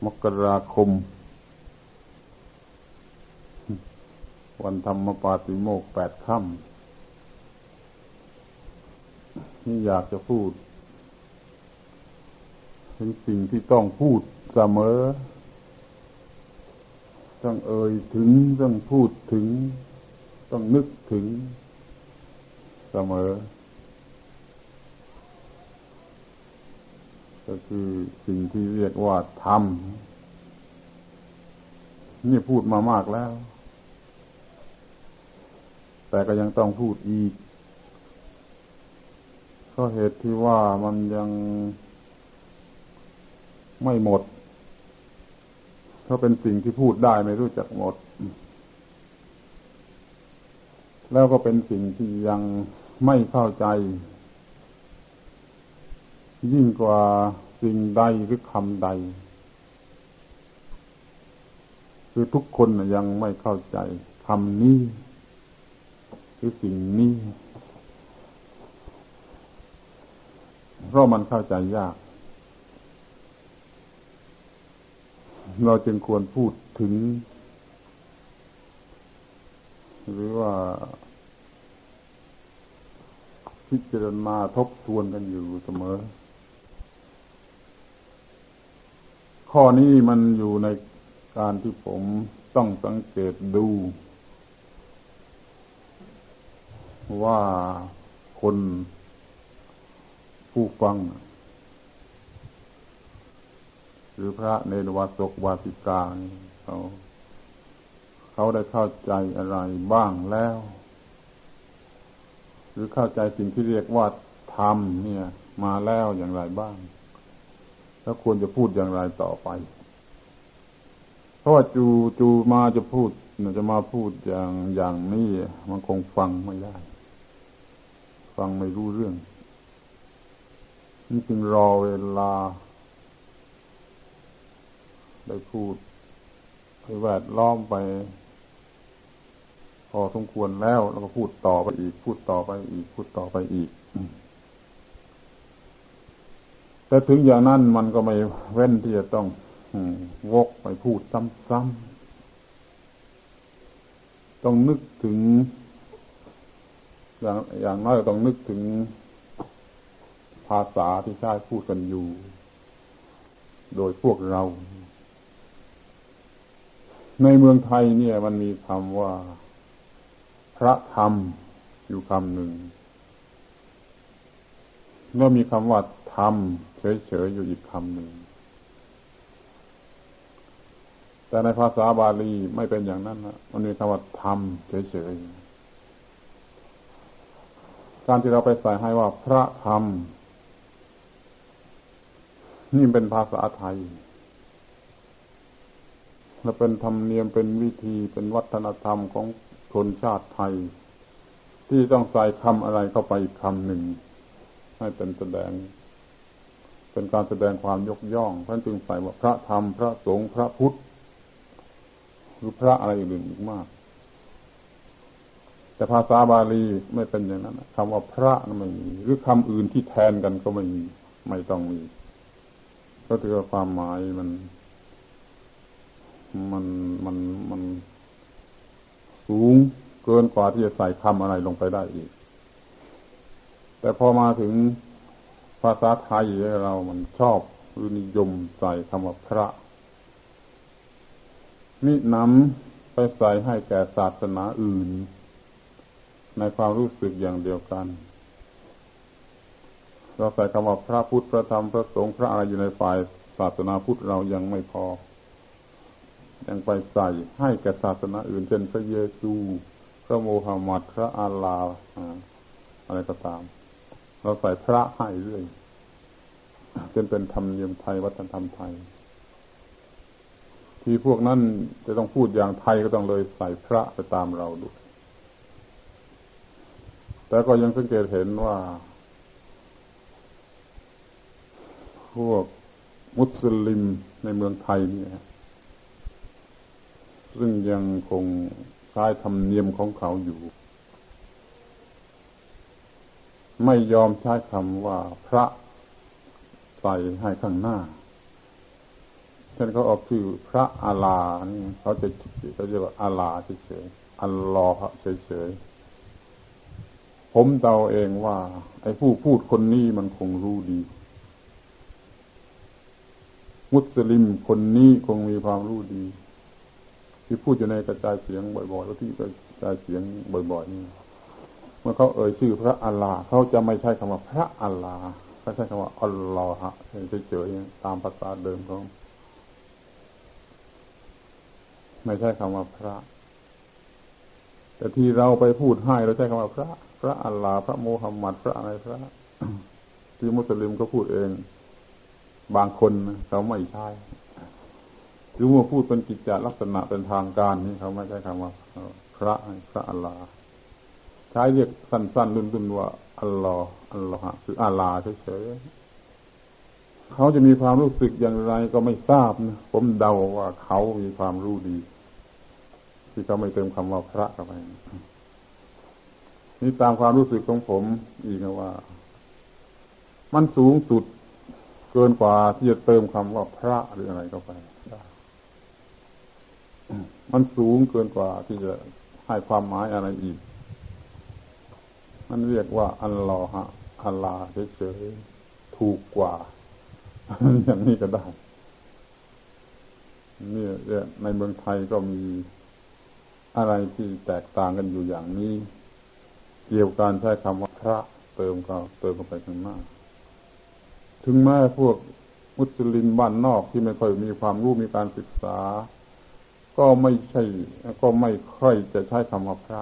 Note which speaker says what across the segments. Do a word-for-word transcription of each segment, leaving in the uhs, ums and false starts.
Speaker 1: มกราคมวันธรรมปาติโมกข์แปดค่ำนี่อยากจะพูดถึงสิ่งที่ต้องพูดเสมอต้องเอ่ยถึงต้องพูดถึงต้องนึกถึงเสมอก็คือสิ่งที่เรียกว่าธรรมนี่พูดมามากแล้วแต่ก็ยังต้องพูดอีกก็เหตุที่ว่ามันยังไม่หมดเพราะเป็นสิ่งที่พูดได้ไม่รู้จักหมดแล้วก็เป็นสิ่งที่ยังไม่เข้าใจยิ่งกว่าสิ่งใดหรือคำใดคือทุกคนยังไม่เข้าใจคำนี้หรือสิ่งนี้เพราะมันเข้าใจยากเราจึงควรพูดถึงหรือว่าพิจารณาทบทวนกันอยู่เสมอข้อนี้มันอยู่ในการที่ผมต้องสังเกตดูว่าคนผู้ฟังหรือพระเนรวาสกวาสิกาเขาเขาได้เข้าใจอะไรบ้างแล้วหรือเข้าใจสิ่งที่เรียกว่าธรรมเนี่ยมาแล้วอย่างไรบ้างแล้วควรจะพูดอย่างไรต่อไปเพราะว่าจูจูมาจะพูดจะมาพูดอย่างอย่างนี้มันคงฟังไม่ได้ฟังไม่รู้เรื่องนี่จึงรอเวลาได้พูดให้แวดล้อมไปพอสมควรแล้วแล้วก็พูดต่อไปอีกพูดต่อไปอีกพูดต่อไปอีกแต่ถึงอย่างนั้นมันก็ไม่เว้นที่จะต้องวกไปพูดซ้ำๆต้องนึกถึงอย่างอย่างน้อยต้องนึกถึงภาษาที่ใช้พูดกันอยู่โดยพวกเราในเมืองไทยเนี่ยมันมีคำว่าพระธรรมอยู่คำหนึ่งแล้วมีคำว่าธรรมเฉยๆอยู่อีกคำหนึ่งแต่ในภาษาบาลีไม่เป็นอย่างนั้นนะมันมีคำว่าธรรมเฉยๆการที่เราไปใส่ให้ว่าพระธรรมนี่เป็นภาษาไทยและเป็นธรรมเนียมเป็นวิธีเป็นวัฒนธรรมของชนชาติไทยที่ต้องใส่คำอะไรเข้าไปอีกคำหนึ่งให้เป็นแสดงเป็นการแสดงความยกย่องท่านจึงใส่ว่าพระธรรมพระสงฆ์พระพุทธหรือพระอะไรอื่นอีกมากแต่ภาษาบาลีไม่เป็นอย่างนั้นคำว่าพระนั้นไม่มีหรือคำอื่นที่แทนกันก็ไม่มีไม่ต้องมีก็ถือว่าความหมายมันมันมันมันสูงเกินกว่าที่จะใส่คำอะไรลงไปได้อีกแต่พอมาถึงภาษาไทยเรามันชอบหรือนิยมใส่คำว่าพระนี่นำไปใส่ให้แก่ศาสนาอื่นในความรู้สึกอย่างเดียวกันเราใส่คำว่าพระพุทธพระธรรมพระสงฆ์พระอะไรอยู่ในฝ่ายศาสนาพุทธเรายังไม่พอยังไปใส่ให้แก่ศาสนาอื่นเช่นพระเยซูพระโมฮัมหมัดพระอัลลาห์อะไรก็ตามเราใส่พระให้เรื่อยจนเป็นธรรมเนียมไทยวัฒนธรรมไทยที่พวกนั้นจะต้องพูดอย่างไทยก็ต้องเลยใส่พระไปตามเราด้วยแต่ก็ยังสังเกตเห็นว่าพวกมุสลิมในเมืองไทยนี่ซึ่งยังคงใช้ธรรมเนียมของเขาอยู่ไม่ยอมใช้คำว่าพระใส่ให้ข้างหน้าท่านเขาออกชื่อพระอาลานี่เขาจะเขาเรียกว่าอาลาเฉยๆอัลลอฮ์เฉยๆผมเดาเองว่าไอ้ผู้พูดคนนี้มันคงรู้ดีมุสลิมคนนี้คงมีความรู้ดีที่พูดอยู่ในกระจายเสียงบ่อยๆแล้วที่กระจายเสียงบ่อยๆนี่เมื่อเขาเอ่ยชื่อพระอัลลาห์เขาจะไม่ใช้คำว่าพระอัลลาห์เขาใช้คำว่าอัลลอฮ์เฉยๆตามภาษาเดิมของไม่ใช่คำว่าพระแต่ที่เราไปพูดให้เราใช้คำว่าพระพระอัลลาห์พระมูฮัมหมัดพระอะไรพระที่มุสลิมก็พูดเองบางคนเขาไม่ใช่หรือว่าพูดเป็นกิจจลักษณะเป็นทางการนี่เขาไม่ใช่คำว่าพระพระอัลลาห์ใช้เรียกสั้นๆดุนๆว่าอัลลอฮ์อัลลอฮ์คืออัลลาห์เฉยๆเขาจะมีความรู้สึกอย่างไรก็ไม่ทราบนะผมเดาว่าเขามีความรู้ดีที่เขาไม่เติมคำว่าพระเข้าไปนี่ตามความรู้สึกของผมอีกนะว่ามันสูงสุดเกินกว่าที่จะเติมคำว่าพระหรืออะไรเข้าไปได้มันสูงเกินกว่าที่จะให้ความหมายอะไรอีกมันเรียกว่าอัลลอฮ์อัลลาห์เฉยๆถูกกว่าอย่างนี้ก็ได้นี่ในเมืองไทยก็มีอะไรที่แตกต่างกันอยู่อย่างนี้เกี่ยวกับการใช้คำว่าพระเติมก็เติมเข้าไปข้างหน้าถึงแม้พวกมุสลิมบ้านนอกที่ไม่ค่อยมีความรู้มีการศึกษาก็ไม่ใช่ก็ไม่ค่อยจะใช้คำว่าพระ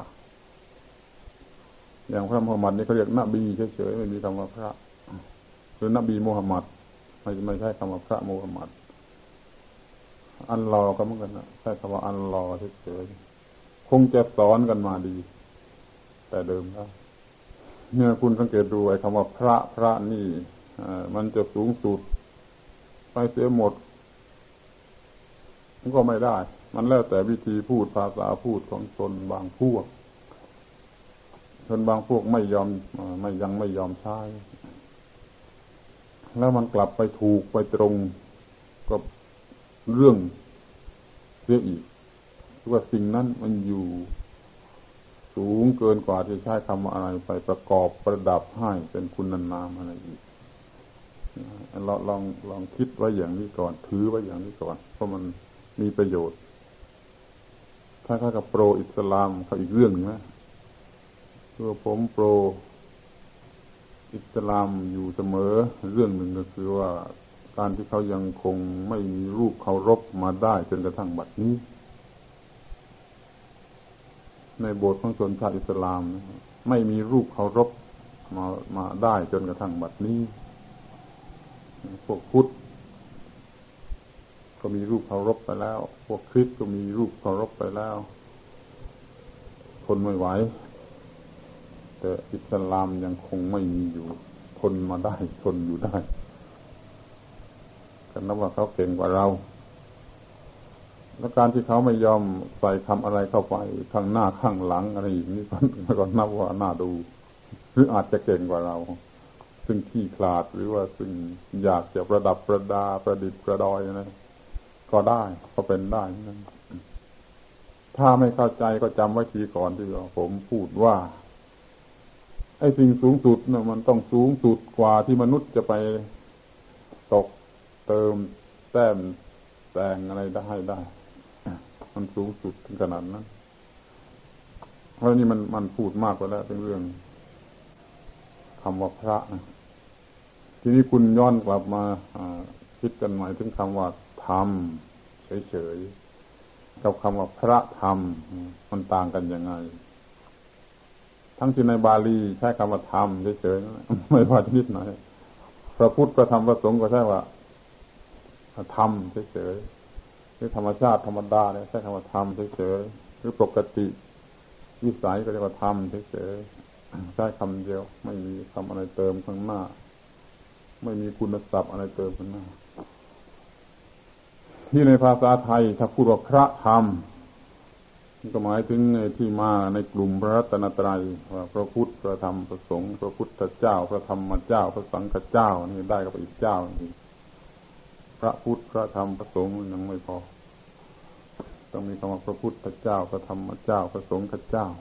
Speaker 1: อย่างพระมุฮัมมัดนี่เขาเรียกนบีเฉยๆไม่มีคำว่าพระหรือนบีมุฮัมมัดไม่ไม่ใช่คำว่าพระมุฮัมมัดอัลลอฮ์ก็เหมือนกันนะใช้คำว่าอัลลอฮ์เฉยๆคงจะสอนกันมาดีแต่เดิมแล้วเนี่ยคุณสังเกตดูไอ้คำว่าพระพระนี่มันจะสูงสุดไปเสียหมดมันก็ไม่ได้มันแล้วแต่วิธีพูดภาษาพูดของชนบางพวกชนบางพวกไม่ยอมไม่ยังไม่ยอมใช้แล้วมันกลับไปถูกไปตรงกับเรื่องเสียอีกว่าสิ่งนั้นมันอยู่สูงเกินกว่าที่ใช้คำว่าอะไรไปประกอบประดับให้เป็นคุณนามอะไรอีกเราลองลองคิดไว้อย่างนี้ก่อนถือไว้อย่างนี้ก่อนเพราะมันมีประโยชน์ถ้าเขากับโปรอิสลามเขาอีกเรื่องนะคือผมโปรอิสลามอยู่เสมอเรื่องหนึ่งก็คือว่าการที่เขายังคงไม่มีรูปเคารพมาได้จนกระทั่งบัดนี้ในโบสถ์ของชนชาติอิสลามไม่มีรูปเคารพมามาได้จนกระทั่งบัดนี้พวกพุทธก็มีรูปเคารพไปแล้วพวกคริสต์ก็มีรูปเคารพไปแล้วทนไม่ไหวแต่อิสลามยังคงไม่มีอยู่ทนมาได้ทนอยู่ได้กันนับว่าเขาเก่งกว่าเราและการที่เขาไม่ยอมใส่คำอะไรเข้าไปข้างหน้าข้างหลังอะไรอย่างนี้ก็นับว่าน่าดูหรืออาจจะเก่งกว่าเราซึ่งขี้ขลาดหรือว่าซึ่งอยากจะประดับประดาประดิษฐ์ประดอยนะก็ได้ก็เป็นได้นั่นถ้าไม่เข้าใจก็จำไว้ทีก่อนที่ผมพูดว่าไอ้สิ่งสูงสุดน่ะมันต้องสูงสุดกว่าที่มนุษย์จะไปตกเติมแต้มแต่งอะไรได้ได้มันสูงสุดถึงขนาดนั้นเพราะนี่มันมันพูดมากกว่าแล้วเป็นเรื่องคำว่าพระนะทีนี้คุณย้อนกลับมาคิดกันใหม่ถึงคำว่าธรรมเฉยๆกับคำว่าพระธรรมมันต่างกันยังไงทั้งที่ในบาลีใช้คำว่าธรรมเฉยๆไม่ว่าชนิดไหนพระพุทธพระธรรมพระสงฆ์ก็ใช้ว่าธรรมเฉยๆหรือธรรมชาติธรรมดาเนี่ยใช้คำว่าธรรมเฉยๆหรือปกติวิสัยก็เรียกว่าธรรมเฉยๆใช้คำเดียวไม่มีคำอะไรเติมข้างหน้าไม่มีคุณศัพท์อะไรเติมข้างหน้าที่ในภาษาไทยถ้าพูดว่าพระธรรมก็หมายถึงที่มาในกลุ่มพระรัตนตรัยว่าพระพุทธพระธรรมพระสงฆ์พระพุทธเจ้าพระธรรมเจ้าพระสังฆเจ้านี่ได้กับอีกเจ้านึงพระพุทธพระธรรมพระสงฆ์ยังไม่พอต้องมีคำว่าพระพุทธเจ้าพระธรรมเจ้าพระสงฆ์เจ้า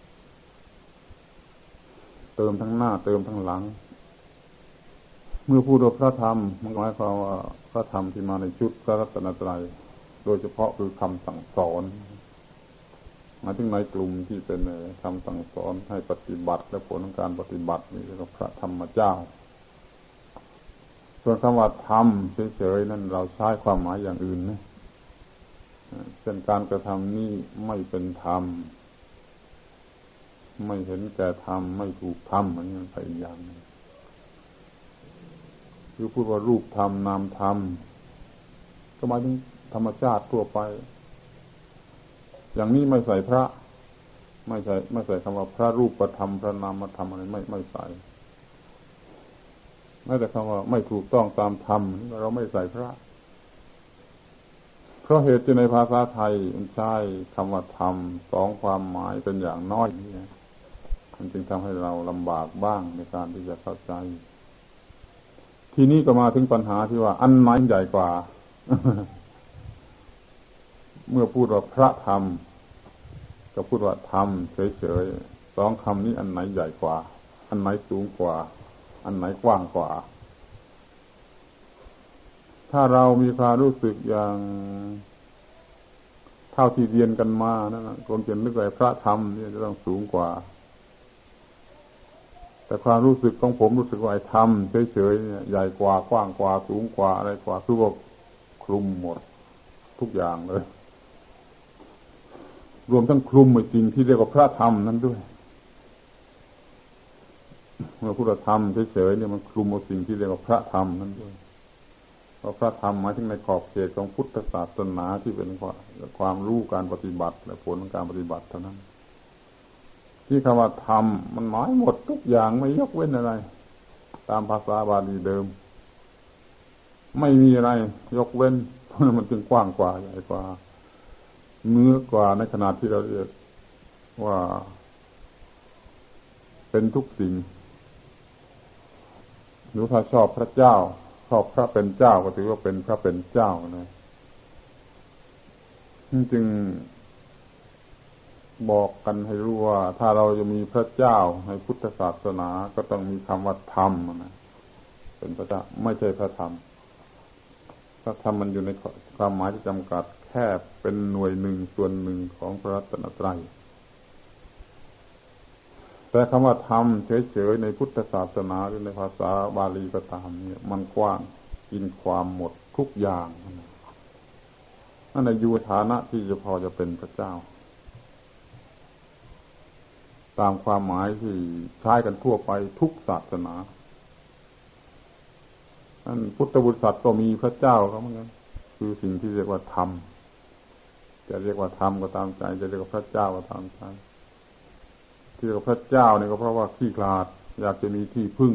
Speaker 1: เติมทั้งหน้าเติมทั้งหลังเมื่อพูดว่าพระธรรมมันหมายความว่าพระธรรมที่มาในชุดพระรัตนตรัยโดยเฉพาะคือคำสั่งสอนหมายถึงในกลุ่มที่เป็นคำสั่งสอนให้ปฏิบัติและผลของการปฏิบัตินี่เรียกว่าพระธรรมเจ้าส่วนคำว่าธรรมเฉยๆนั่นเราใช้ความหมายอย่างอื่นนะเช่นการกระทำนี้ไม่เป็นธรรมไม่เห็นแก่ธรรมไม่ถูกธรรมอันนี้มันไปอีกอย่างนึงคือพูดว่ารูปธรรมนามธรรมก็หมายถึงธรรมชาติทั่วไปอย่างนี้ไม่ใส่พระไม่ใส่ไม่ใส่คำว่าพระรูปธรรมพระนามธรรมอะไรไม่ไม่ใส่แม้แต่คำว่าไม่ถูกต้องตามธรรมเราไม่ใส่พระเพราะเหตุที่ในภาษาไทยมันใช้คำว่าธรรมสองความหมายเป็นอย่างน้อยนี่มันจึงทำให้เราลำบากบ้างในการที่จะเข้าใจทีนี้ก็มาถึงปัญหาที่ว่าอันไหนใหญ่กว่า เมื่อพูดว่าพระธรรมก็พูดว่าธรรมเฉยๆสองคำนี้อันไหนใหญ่กว่าอันไหนสูงกว่าอันไหนกว้างกว่าถ้าเรามีความรู้สึกอย่างเท่าที่เรียนกันมานะคงจะนึกว่าพระธรรมนี่จะต้องสูงกว่าแต่ความรู้สึกของผมรู้สึกว่าธรรมเฉยๆเนี่ยใหญ่กว่ากว้างกว่าสูงกว่าอะไรกว่าคือว่าคลุมหมดทุกอย่างเลยรวมทั้งคลุมไอ้สิ่งที่เรียกว่าพระธรรมนั้นด้วยเมื่อพุทธธรรมเฉยๆเนี่ยมันคลุมเอาสิ่งที่เรียกว่าพระธรรมนั้นด้วยเพราะพระธรรมหมายถึงในขอบเขตของพุทธศาสนาที่เป็นความรู้การปฏิบัติและผลของการปฏิบัติเท่านั้นที่คำว่าธรรมมันหมายหมดทุกอย่างไม่ยกเว้นอะไรตามภาษาบาลีเดิมไม่มีอะไรยกเว้นเพราะมันจึงกว้างกว่าใหญ่กว่าเนื้อกว่าในขนาดที่เราเรียกว่าเป็นทุกสิ่งหรือถ้าชอบพระเจ้าชอบพระเป็นเจ้าก็ถือว่าเป็นพระเป็นเจ้านะจึงบอกกันให้รู้ว่าถ้าเราจะมีพระเจ้าในพุทธศาสนาก็ต้องมีคำว่าธรรมนะเป็นพระเจ้าไม่ใช่พระธรรมพระธรรมมันอยู่ในความหมายที่จำกัดแค่เป็นหน่วยหนึ่งส่วนหนึ่งของพระรัตนตรัยแต่คำว่าธรรมเฉยๆในพุทธศาสนาหรือในภาษาบาลีก็ตามเนี่ยมันกว้างกินความหมดทุกอย่างนั่นในอยู่ฐานะที่จะพอจะเป็นพระเจ้าตามความหมายที่ใช้กันทั่วไปทุกศาสนานั่นพุทธบริษัทก็มีพระเจ้าเขาเหมือนกันคือสิ่งที่เรียกว่าธรรมจะเรียกว่าธรรมก็ตามใจจะเรียกว่าพระเจ้าก็ตามใจที่เรียกว่าพระเจ้าเนี่ยก็เพราะว่าขี้คลาดอยากจะมีที่พึ่ง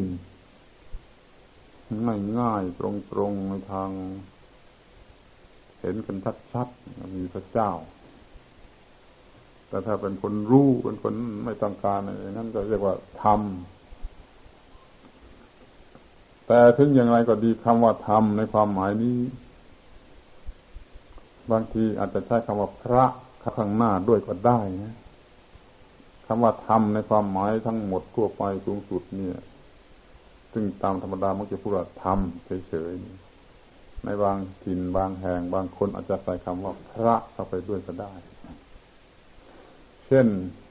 Speaker 1: ง่ายๆตรงๆในทางเห็นกันชัดๆมีพระเจ้าแต่ถ้าเป็นคนรู้เป็นคนไม่ต้องการอะไรนั่นก็เรียกว่าธรรมแต่ถึงอย่างไรก็ดีคำว่าธรรมในความหมายนี้บางทีอาจจะใช้คำว่าพระข้างหน้าด้วยก็ได้นะคำว่าธรรมในความหมายทั้งหมดทั่วไปสูงสุดเนี่ยซึ่งตามธรรมดามักจะพูดว่าธรรมเฉยๆในบางถิ่นบางแห่งบางคนอาจจะใส่คำว่าพระเข้าไปด้วยก็ได้เช่น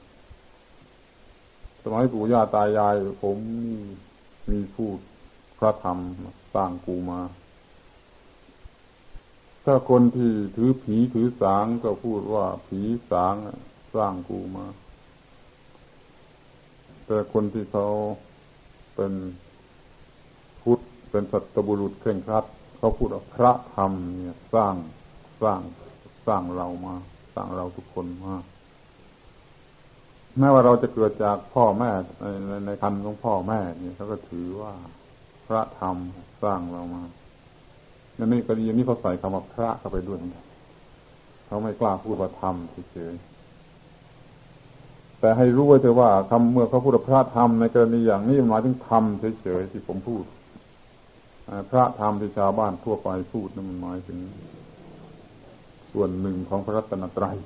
Speaker 1: สมัยปู่ย่าตายายผมมีพูดพระธรรมสร้างกูมาถ้าคนที่ถือผีถือสางก็พูดว่าผีสางสร้างกูมาแต่คนที่เขาเป็นพุทธเป็นสัตบุรุษเคร่งครัดเขาพูดว่าพระธรรมเนี่ยสร้างสร้างสร้างเรามาสร้างเราทุกคนมาแม้ว่าเราจะเกิดจากพ่อแม่ในในครรภ์ของพ่อแม่เนี่ยเขาก็ถือว่าพระธรรมสร้างเรามานั่นนี่ก็ดีนี่เขาใส่คำว่าพระเข้าไปด้วยเขาไม่กล้าพูดว่าธรรมเฉยๆแต่ให้รู้ไว้เถอะว่าคำเมื่อเขาพูดว่าพระธรรมในกรณีอย่างนี้หมายถึงธรรมเฉยๆที่ผมพูดพระธรรมที่ชาวบ้านทั่วไปพูดนั้นมันหมายถึงส่วนหนึ่งของพระรัตนตรัย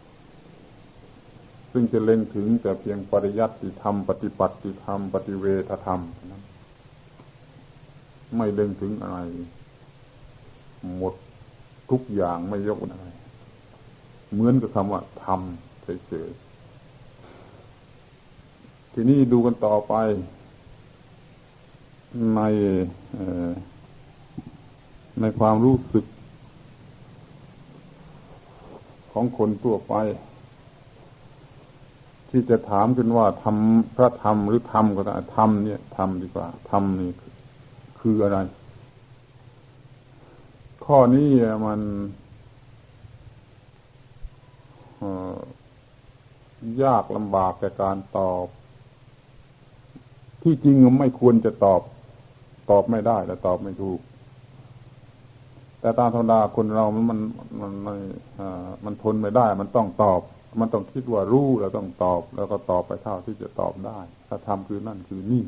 Speaker 1: ซึ่งจะเล็งถึงแต่เพียงปริยัติธรรมปฏิปัติธรรมปฏิเวทธรรมนั้นไม่เล็งถึงอะไรหมดทุกอย่างไม่ยกอะไรเหมือนกับคำว่าธรรมเฉยๆทีนี้ดูกันต่อไปในในความรู้สึกของคนทั่วไปที่จะถามกันว่าธรรมพระธรรมหรือธรรมก็ได้ธรรมเนี่ยธรรมดีกว่าธรรมนี่คืออะไรข้อนี้มันยากลำบากแก่การตอบที่จริงไม่ควรจะตอบตอบไม่ได้และตอบไม่ถูกแต่ตามธรรมดาคนเรามันมันมันมันมันทนไม่ได้มันต้องตอบมันต้องคิดว่ารู้แล้วต้องตอบแล้วก็ตอบไปเท่าที่จะตอบได้ถ้าทำคือนั่นคือนี่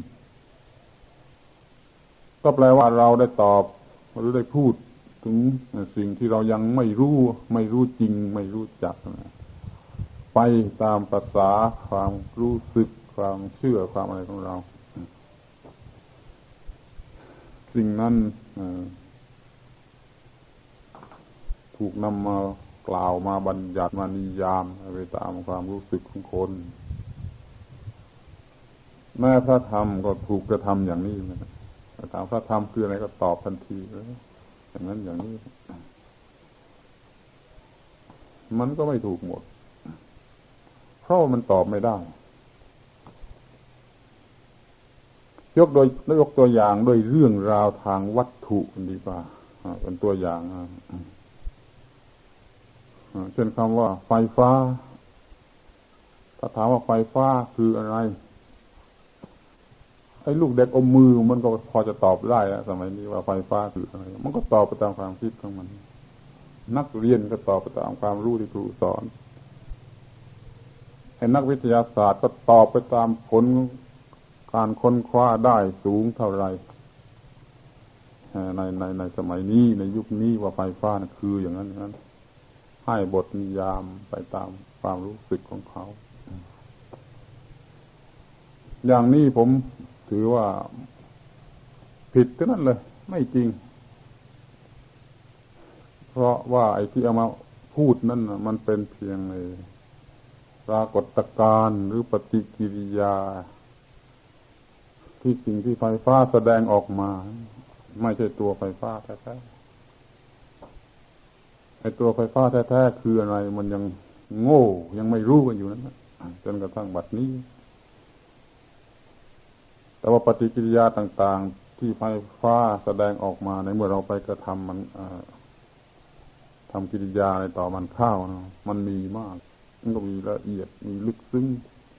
Speaker 1: ก็แปลว่าเราได้ตอบหรือได้พูดถึงสิ่งที่เรายังไม่รู้ไม่รู้จริงไม่รู้จักไปตามภาษาความรู้สึกความเชื่อความอะไรของเราสิ่งนั้นถูกนำมากล่าวมาบัญญัติมานิยามไปตามความรู้สึกของคนแม้พระธรรมก็ถูกกระทำอย่างนี้นะครับถามพระธรรมคืออะไรก็ตอบทันทีเลยอย่างนั้นอย่างนี้มันก็ไม่ถูกหมดเพราะมันตอบไม่ได้ยกโดยยกตัวอย่างด้วยเรื่องราวทางวัตถุดีกว่าเป็นตัวอย่างเช่นคำว่าไฟฟ้าถ้าถามว่าไฟฟ้าคืออะไรไอ้ลูกเด็กอมมือมันก็พอจะตอบได้แล้วสมัยนี้ว่าไฟฟ้าคืออะไรมันก็ตอบไปตามความคิดของมันนักเรียนก็ตอบไปตามความรู้ที่ครูสอนไอ้นักวิทยาศาสตร์ก็ตอบไปตามผลการค้นคว้าได้สูงเท่าไรในในในสมัยนี้ในยุคนี้ว่าไฟฟ้านะคืออย่างนั้นอย่างนั้นให้บทนิยามไปตามความรู้สึกของเขาอย่างนี้ผมถือว่าผิดทั้งนั้นเลยไม่จริงเพราะว่าไอ้ที่เอามาพูดนั่นนะมันเป็นเพียงไอ้ปรากฏการณ์หรือปฏิกิริยาที่สิ่งที่ไฟฟ้าแสดงออกมาไม่ใช่ตัวไฟฟ้าแท้ๆไอ้ตัวไฟฟ้าแท้ๆคืออะไรมันยังโง่ยังไม่รู้กันอยู่นั้นจนกระทั่งบัดนี้แต่ว่าปฏิกิริยาต่างๆที่ไฟฟ้าแสดงออกมาในเมื่อเราไปกระทำมันทำกิริยาอะไรต่อมันเข้านะมันมีมากมันก็มีละเอียดมีลึกซึ้ง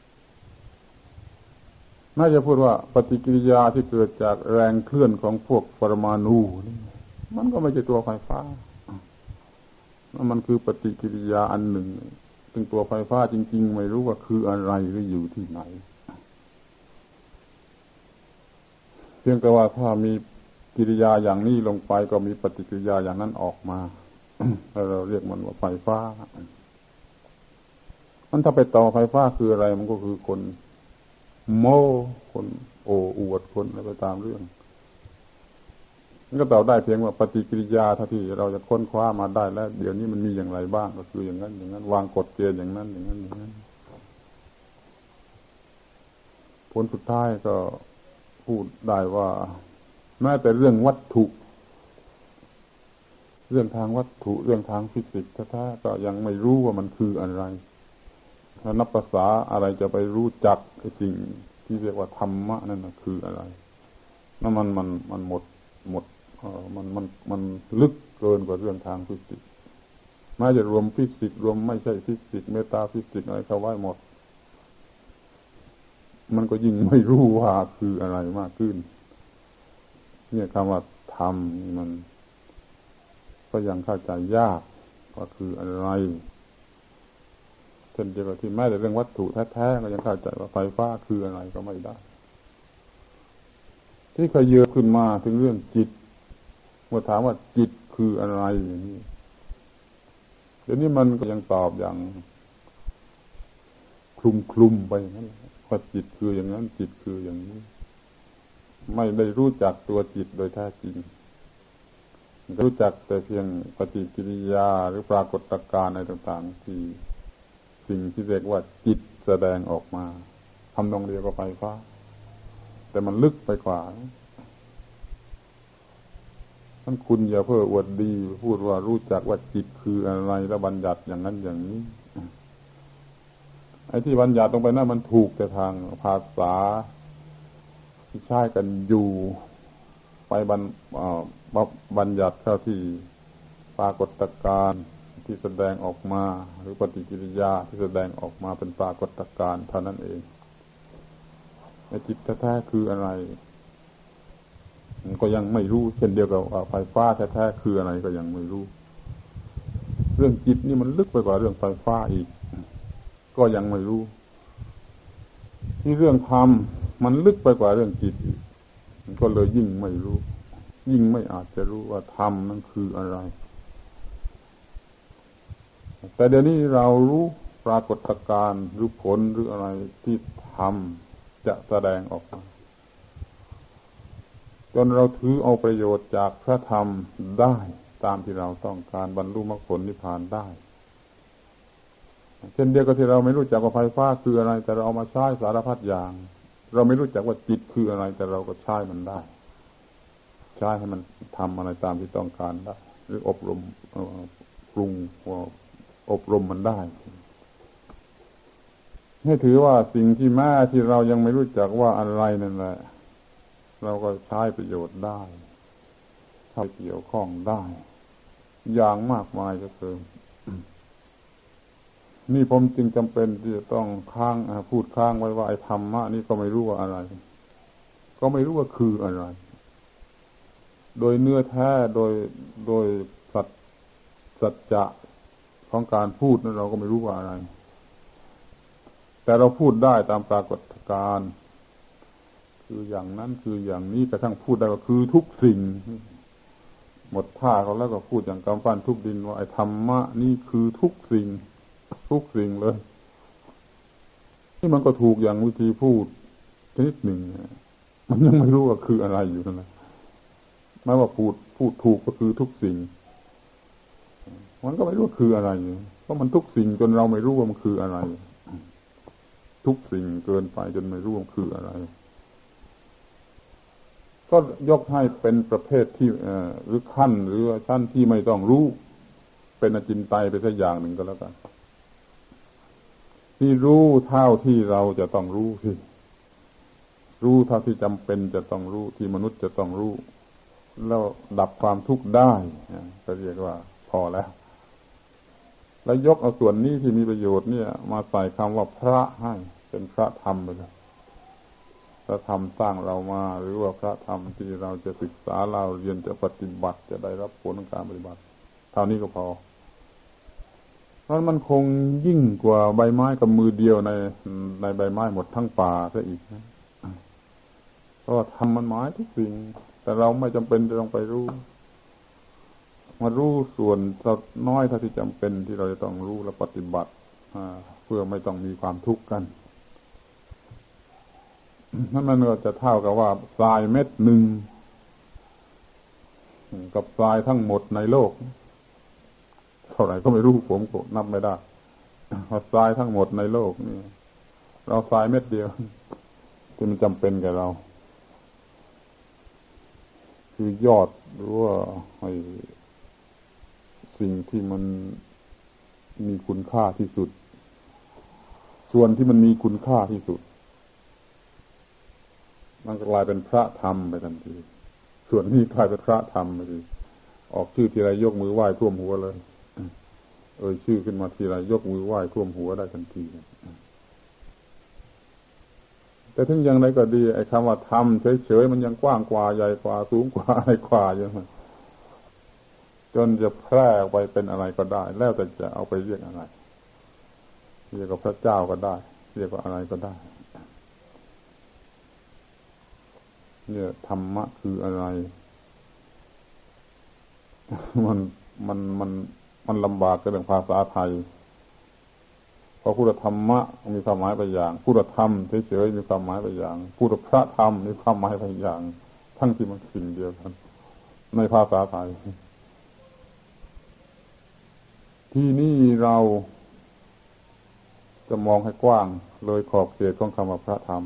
Speaker 1: น่าจะพูดว่าปฏิกิริยาที่เกิดจากแรงเคลื่อนของพวกปรมาณูนี่มันก็ไม่ใช่ตัวไฟฟ้ามันคือปฏิกิริยาอันหนึ่งซึ่งตัวไฟฟ้าจริงๆไม่รู้ว่าคืออะไรหรืออยู่ที่ไหนเพียงแต่ว่าถ้ามีกิริยาอย่างนี้ลงไปก็มีปฏิกิริยาอย่างนั้นออกมา เราเรียกมันว่าไฟฟ้ามันถ้าไปต่อไฟฟ้าคืออะไรมันก็คือคนโม้คนโอ้อวดคนอะไรไปตามเรื่องมันก็ตอบได้เพียงว่าปฏิกิริยาเท่าที่เราจะค้นคว้ามาได้แล้วเดี๋ยวนี้มันมีอย่างไรบ้างก็คืออย่างนั้นอย่างนั้นวางกฎเกณฑ์อย่างนั้นอย่างนั้นอย่างนั้นผลสุดท้ายก็พูดได้ว่าแม้แต่เรื่องวัตถุเรื่องทางวัตถุเรื่องทางฟิสิกส์แท้ๆก็ยังไม่รู้ว่ามันคืออะไรแล้วนับภาษาอะไรจะไปรู้จักไอ้สิ่งที่เรียกว่าธรรมะนั่นน่ะคืออะไรนั่นมันมันมันหมดหมดเอ่อมันมันมันลึกเกินกว่าเรื่องทางฟิสิกส์แม้จะรวมฟิสิกส์รวมไม่ใช่ฟิสิกส์เมตาฟิสิกส์อะไรเข้าไว้หมดมันก็ยิ่งไม่รู้ว่าคืออะไรมากขึ้นเนี่ยคำว่าธรรมมันก็ยังเข้าใจยากว่าคืออะไรเช่นเดียวกับที่แม้แต่เรื่องวัตถุแท้ๆก็ยังเข้าใจว่าไฟฟ้าคืออะไรก็ไม่ได้ที่ขยับขึ้นมาถึงเรื่องจิตมื่อถามว่าจิตคืออะไรอย่างนี้เดี๋ยวนี้มันก็ยังตอบอย่างคลุมคลุมไปอย่างนั้นว่าจิตคืออย่างนั้นจิตคืออย่างนี้ไม่ได้รู้จักตัวจิตโดยแท้จริงรู้จักแต่เพียงปฏิกิริยาหรือปรากฏการณ์อะไรต่างๆที่สิ่งที่เรียกว่าจิตแสดงออกมาทำนองเดียวกับไฟฟ้าแต่มันลึกไปกว่าท่านคุณอย่าเพ้ออวดดีพูดว่ารู้จักว่าจิตคืออะไรแล้วบัญญัติอย่างนั้นอย่างนี้ไอ้ที่บัญญัติตรงไปนั่นมันถูกแต่ทางภาษาที่ใช้กันอยู่ไปบัญบัญญัติเท่าที่ปรากฏการณ์ที่แสดงออกมาหรือปฏิกิริยาที่แสดงออกมาเป็นปรากฏการณ์เท่านั้นเองไอ้จิตแท้ๆคืออะไรก็ยังไม่รู้เช่นเดียวกับไฟฟ้าแท้ๆคืออะไรก็ยังไม่รู้เรื่องจิตนี่มันลึกไปกว่าเรื่องไฟฟ้าอีกก็ยังไม่รู้ที่เรื่องธรรมมันลึกไปกว่าเรื่องจิตอีกก็เลยยิ่งไม่รู้ยิ่งไม่อาจจะรู้ว่าธรรมนั้นคืออะไรแต่เดี๋ยวนี้เรารู้ปรากฏการณ์หรือผลหรืออะไรที่ธรรมจะแสดงออกมาจนเราถือเอาประโยชน์จากพระธรรมได้ตามที่เราต้องการบรรลุมรรคผลนิพพานได้เช่นเดียวกับที่เราไม่รู้จักว่าไฟฟ้าคืออะไรแต่เราเอามาใช้สารพัดอย่างเราไม่รู้จักว่าจิตคืออะไรแต่เราก็ใช้มันได้ใช้ให้มันทำอะไรตามที่ต้องการได้หรืออบรมปรุงอบรมมันได้ให้ถือว่าสิ่งที่แม้ที่เรายังไม่รู้จักว่าอะไรนั่นแหละเราก็ใช้ประโยชน์ได้เข้าเกี่ยวข้องได้อย่างมากมายก็คือนี่ผมจึงจำเป็นที่จะต้องค้างพูดค้างไว้ว่าไอ้ธรรมะนี่ก็ไม่รู้ว่าอะไรก็ไม่รู้ว่าคืออะไรโดยเนื้อแท้โดยโดยสัจสัจจะของการพูดนั้นเราก็ไม่รู้ว่าอะไรแต่เราพูดได้ตามปรากฏการณ์คืออย่างนั้นคืออย่างนี้กระทั่งพูดได้ก็คือทุกสิ่งหมดท่าเขาแล้วก็พูดอย่างกำปั้นทุบดินว่าไอ้ธรรมะนี่คือทุกสิ่งทุกสิ่งเลยที่มันก็ถูกอย่างวิธีพูดชนิดหนึ่งมันยังไม่รู้ว่าคืออะไรอยู่นั่นแหละแม้ว่าพูดพูดถูกก็คือทุกสิ่งมันก็ไม่รู้คืออะไรเพราะมันทุกสิ่งจนเราไม่รู้ว่ามันคืออะไรทุกสิ่งเกินไปจนไม่รู้ว่าคืออะไรก็ยกให้เป็นประเภทที่หรือขั้นหรือชั้นที่ไม่ต้องรู้เป็นอจินไตยไปสักอย่างหนึ่งก็แล้วกันที่รู้เท่าที่เราจะต้องรู้สิรู้เท่าที่จำเป็นจะต้องรู้ที่มนุษย์จะต้องรู้แล้วดับความทุกข์ได้ก็เรียกว่าพอแล้วแล้วยกเอาส่วนนี้ที่มีประโยชน์เนี่ยมาใส่คำว่าพระให้เป็นพระธรรมไปเลยพระธรรมสร้างเรามาหรือว่าพระธรรมที่เราจะศึกษาเราเรียนจะปฏิบัติจะได้รับผลของการปฏิบัติเท่านี้ก็พอเพราะมันคงยิ่งกว่าใบไม้กับมือเดียวในในใบไม้หมดทั้งป่าซะอีกนะเพราะธรรมมันหมายทุกสิ่งแต่เราไม่จำเป็นจะต้องไปรู้มารู้ส่วนน้อยเท่าที่จำเป็นที่เราจะต้องรู้และปฏิบัติเพื่อไม่ต้องมีความทุกข์กันนั่นมันก็จะเท่ากับว่าทรายเม็ดหนึ่งกับทรายทั้งหมดในโลกเท่าไหร่ก็ไม่รู้ผมก็นับไม่ได้ว่าทรายทั้งหมดในโลกนี่เราทรายเม็ดเดียวที่มันจำเป็นกับเราคือยอดหรือว่าไอ้สิ่งที่มันมีคุณค่าที่สุดส่วนที่มันมีคุณค่าที่สุดมันกลายเป็นพระธรรมไปทันทีส่วนนี้กลายเป็นพระธรรมไปทีออกชื่อทีไรยกมือไหว้ท่วมหัวเลยเอ่ยชื่อขึ้นมาทีไรยกมือไหว้ท่วมหัวได้ทันทีแต่ถึงอย่างไรก็ดีไอ้คำว่าธรรมเฉยๆมันยังกว้างกว่าใหญ่กว่าสูงกว่าอะไรกว่าอยู่จนจะแพร่ไปเป็นอะไรก็ได้แล้วแต่จะเอาไปเรียกอะไรเรียกว่าพระเจ้าก็ได้เรียกว่าอะไรก็ได้เนี่ยธรรมะคืออะไรมันมันมันมันลำบากกับเรื่องภาษาไทยเพราะพุทธธรรมะมีความหมายไปอย่างพุทธธรรมเฉยๆมีความหมายไปอย่างพุทธพระธรรมมีความหมายไปอย่างทั้งที่มันสิ่งเดียวกันในภาษาไทยที่นี่เราจะมองให้กว้างเลยขอบเขตของคำว่าพระธรรม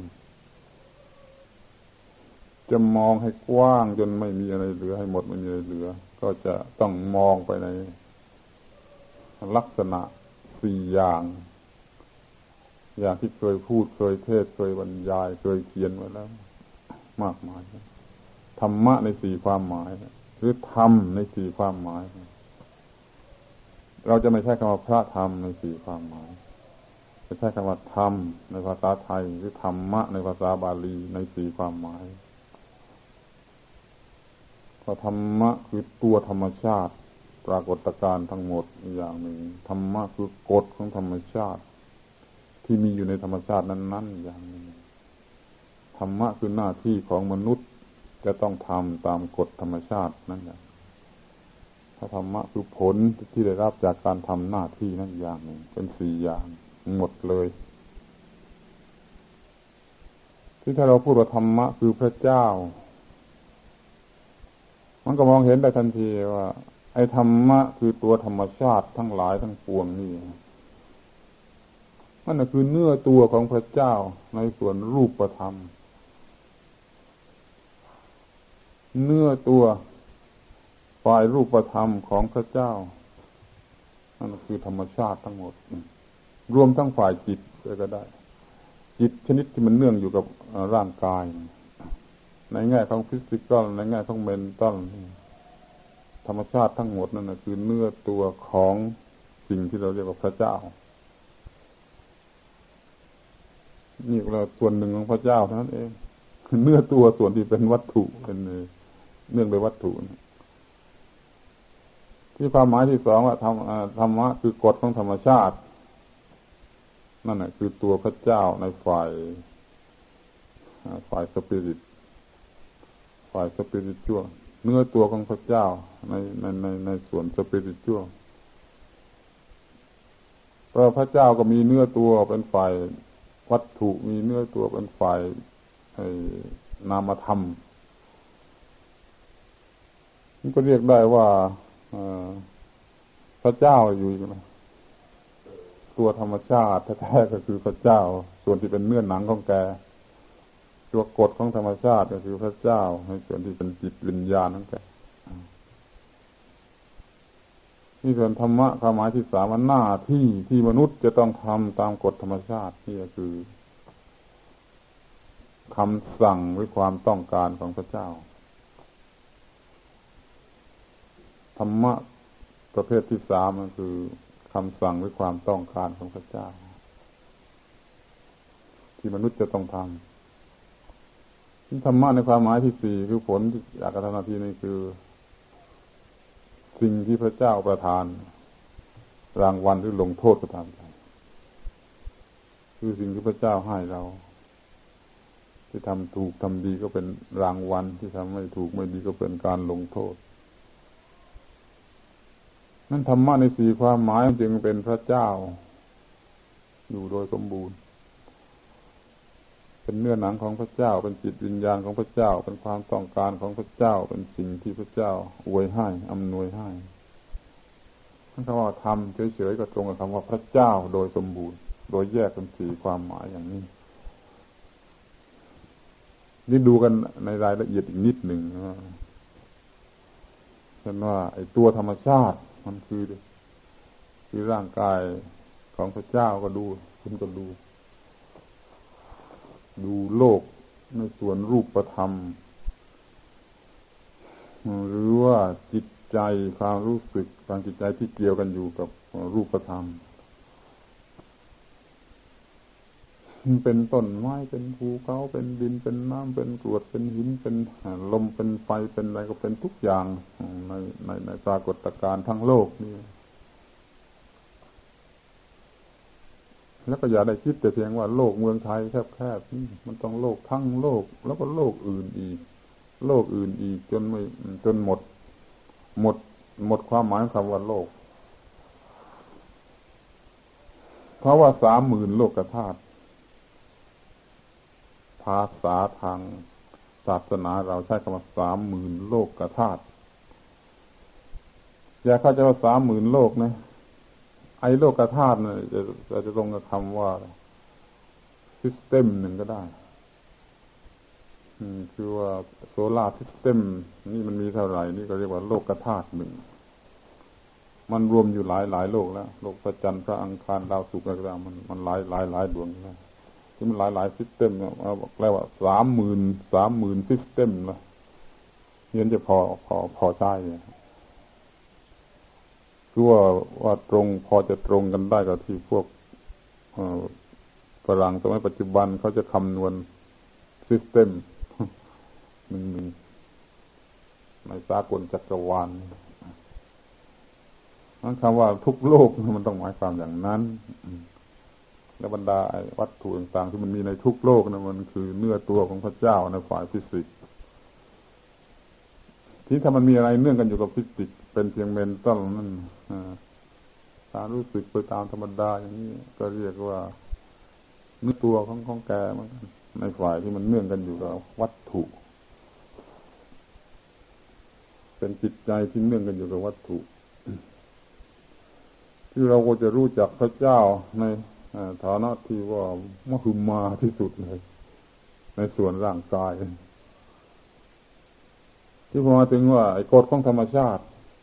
Speaker 1: จะมองให้กว้างจนไม่มีอะไรเหลือให้หมดไม่มีอะไรเหลือก็จะต้องมองไปในลักษณะสี่อย่างอย่างที่เคยพูดเคยเทศเคยบรรยายเคยเขียนไว้แล้วมากมายธรรมะในสี่ความหมายหรือธรรมในสี่ความหมายเราจะไม่ใช้คำว่าพระธรรมในสี่ความหมายจะใช้คำว่าธรรมในภาษาไทยหรือธรรมะในภาษาบาลีในสี่ความหมายเพราะธรรมะคือตัวธรรมชาติปรากฏการณ์ทั้งหมดอย่างหนึ่งธรรมะคือกฎของธรรมชาติที่มีอยู่ในธรรมชาตินั้นๆอย่างหนึ่งธรรมะคือหน้าที่ของมนุษย์จะต้องทำตามกฎธรรมชาตินั่นแหละถ้าธรรมะคือผลที่ได้รับจากการทำหน้าที่นั่นอย่างหนึ่งเป็นสี่อย่างหมดเลยที่ถ้าเราพูดว่าธรรมะคือพระเจ้ามันก็มองเห็นได้ทันทีว่าไอ้ธรรมะคือตัวธรรมชาติทั้งหลายทั้งปวงนี่นั่นน่ะคือเนื้อตัวของพระเจ้าในส่วนรูปธรรมเนื้อตัวฝ่ายรูปธรรมของพระเจ้านั่นคือธรรมชาติทั้งหมดรวมทั้งฝ่ายจิตก็ได้จิตชนิดที่มันเนื่องอยู่กับร่างกายในแง่ของฟิสิกอลในแง่ของเมนตัลธรรมชาติทั้งหมดนั่นคือเนื้อตัวของสิ่งที่เราเรียกว่าพระเจ้านี่เราส่วนหนึ่งของพระเจ้าเท่านั้นเองเนื้อตัวส่วนที่เป็นวัตถุเป็นเนื่องโดยวัตถุที่ความหมายที่สองว่าธรรมธรรมะคือกฎของธรรมชาตินั่นแหละคือตัวพระเจ้าในฝ่ายฝ่ายสปิริตฝ่ายสปิริตชั่วเนื้อตัวของพระเจ้าในในในในส่วนสปิริตชั่วเพราะพระเจ้าก็มีเนื้อตัวเป็นฝ่ายวัตถุมีเนื้อตัวเป็นฝ่ายนามธรรมนี่ก็เรียกได้ว่าพระเจ้าอยู่นะตัวธรรมชาติแท้ๆก็คือพระเจ้าส่วนที่เป็นเนื้อหนังของแกตัวกฎของธรรมชาติก็คือพระเจ้าในส่วนที่เป็นจิตวิญญาณของแกนี่ส่วนธรรมะความหมายที่สามหน้าที่ที่มนุษย์จะต้องทำตามกฎธรรมชาตินี่ก็คือคำสั่งหรือความต้องการของพระเจ้าธรรมะประเภทที่สามก็คือคำสั่งหรือความต้องการของพระเจ้าที่มนุษย์จะต้องทำธรรมะในความหมายที่สี่คือผลจากการทำหน้าที่นี่คือสิ่งที่พระเจ้าประทานรางวัลหรือลงโทษก็ตามใจคือสิ่งที่พระเจ้าให้เราที่ทำถูกทำดีก็เป็นรางวัลที่ทำไม่ถูกไม่ดีก็เป็นการลงโทษนั่นธรรมะในสี่ความหมายจึงเป็นพระเจ้าอยู่โดยสมบูรณ์เป็นเนื้อหนังของพระเจ้าเป็นจิตวิญญาณของพระเจ้าเป็นความต้องการของพระเจ้าเป็นสิ่งที่พระเจ้าอวยให้อำนวยให้ท่านคำว่าธรรมเฉยๆก็ตรงกับคำว่าพระเจ้าโดยสมบูรณ์โดยแยกเป็นสี่ความหมายอย่างนี้นี่ดูกันในรายละเอียดอีกนิดหนึ่งนะเช่นว่าไอ้ตัวธรรมชาติมันคือคือร่างกายของพระเจ้าก็ดูคุณก็ดูดูโลกในส่วนรูปธรรมหรือว่าจิตใจความรู้สึกทางจิตใจที่เกี่ยวกันอยู่กับรูปธรรมเป็นต้นไม้เป็นภูเขาเป็นดินเป็นน้ำเป็นกรวดเป็นหินเป็นลมเป็นไฟเป็นอะไรก็เป็นทุกอย่างในในในปรากฏการณ์ทั้งโลกนี่แล้วก็อย่าได้คิดแต่เพียงว่าโลกเมืองไทยแคบๆนี่มันต้องโลกทั้งโลกแล้วก็โลกอื่นอีกโลกอื่นอีกจนไม่จนหมดหมดหมดความหมายของคำว่าโลกเพราะว่าสามหมื่นโลกธาตุภาษาทางศาสนาเราใช้คำว่าสามหมื่นโลกธาตุอย่าเข้าใจว่าสามหมื่นโลกนะไอ้โลกธาตุเนี่ยจะจะตรงกับคำว่าซิสเต็มหนึ่งก็ได้คือว่าโซลาร์ซิสเต็มนี่มันมีเท่าไหร่นี่ก็เรียกว่าโลกธาตุหนึ่งมันรวมอยู่หลายหลายโลกแล้วโลกพระจันทร์พระอังคารดาวศุกร์อะไรต่างมันมันหลายหลายหลายดวงแล้วที่มันหลายหลายซิสเต็มเนี่ยเอาบอกแล้วว่าสามหมื่นสามหมื่นซิสเต็มละเรียนจะพอพอพอใช่เนี่ยคือว่าว่าตรงพอจะตรงกันได้กับที่พวกฝรั่งสมัยปัจจุบันเขาจะคำนวณซิสเต็มหนึ่งหนึ่งในสากลจักรวาลนั่นคำว่าทุกโลกมันต้องหมายความอย่างนั้นและบรรดาวัตถุต่างๆที่มันมีในทุกโลกนะมันคือเนื้อตัวของพระเจ้าในฝ่ายฟิสิกส์ที่ถ้ามันมีอะไรเนื่องกันอยู่กับฟิสิกส์เป็นเพียงเมนตัลนั่นการรู้สึกไปตามธรรมดาอย่างนี้ก็เรียกว่าเนื้อตัวของของแกเหมือนกันในฝ่ายที่มันเนื่องกันอยู่กับวัตถุเป็นจิตใจที่เนื่องกันอยู่กับวัตถุที่เราก็จะรู้จักพระเจ้าในฐานะที่ว่ามหึมาที่สุดเลยในส่วนร่างกายที่พอมาถึงว่าไอ้กฎของธรรมชาติ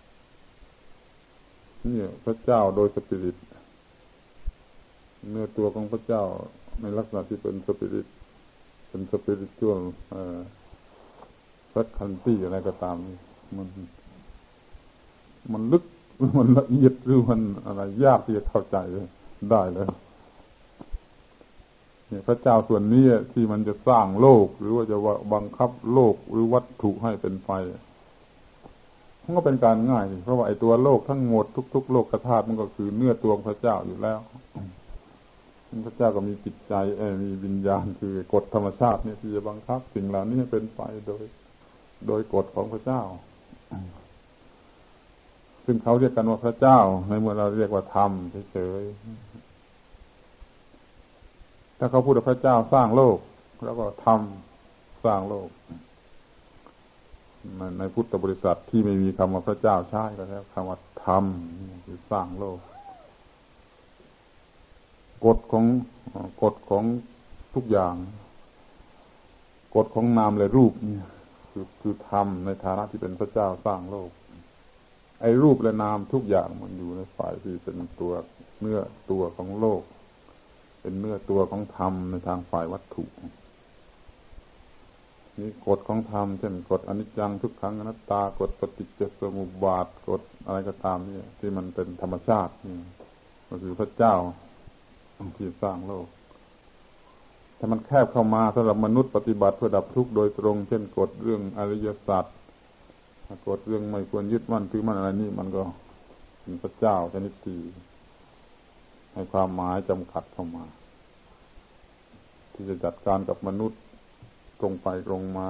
Speaker 1: นี่พระเจ้าโดยสปิริตเนื้อตัวของพระเจ้าในลักษณะที่เป็นสปิริตเป็นสปิริตช่วงสักคันที่อะไรก็ตามมันมันลึกมันละเอียดหรือมันอะไรยากที่จะเข้าใจได้เลยเนี่ยพระเจ้าส่วนนี้ที่มันจะสร้างโลกหรือว่าจะบังคับโลกหรือวัตถุให้เป็นไปมันก็เป็นการง่ายเพราะว่าไอ้ตัวโลกทั้งหมดทุกๆโลกธาตุมันก็คือเนื้อตัวของพระเจ้าอยู่แล้วพระเจ้าก็มีจิตใจเออมีวิญญาณคือกฎธรรมชาติเนี่ยที่จะบังคับสิ่งเหล่านี้ให้เป็นไปโดยโดยกฎของพระเจ้าซึ่งเขาเรียกกันว่าพระเจ้าในเมื่อเราเรียกว่าธรรมเฉยๆถ้าเขาพูดว่าพระเจ้าสร้างโลกแล้วก็ธรรมสร้างโลกในในพุทธบริษัทที่ไม่มีคำว่าพระเจ้าใช้ก็แล้วคำว่าธรรมคือสร้างโลกกฎของกฎของทุกอย่างกฎของนามและรูปเนี่ยคือคือธรรมในฐานะที่เป็นพระเจ้าสร้างโลกไอ้รูปและนามทุกอย่างมันอยู่ในฝ่ายที่เป็นตัวเนื้อตัวของโลกเป็นเนื้อตัวของธรรมในทางฝ่ายวัตถุนี่กฎของธรรมเช่นกฎอนิจจังทุกขังอนัตตากฎปฏิจจสมุปบาทกฎอะไรก็ตามนี่ที่มันเป็นธรรมชาตินี่ก็คือพระเจ้าที่สร้างโลกถ้ามันแคบเข้ามาสำหรับมนุษย์ปฏิบัติเพื่อดับทุกข์โดยตรงเช่นกฎเรื่องอริยสัจกฎเรื่องไม่ควรยึดมั่นถือมั่นอะไรนี่มันก็เป็นพระเจ้าชนิดที่ให้ความหมายจำกัดเข้ามาที่จะจัดการกับมนุษย์ตรงไปตรงมา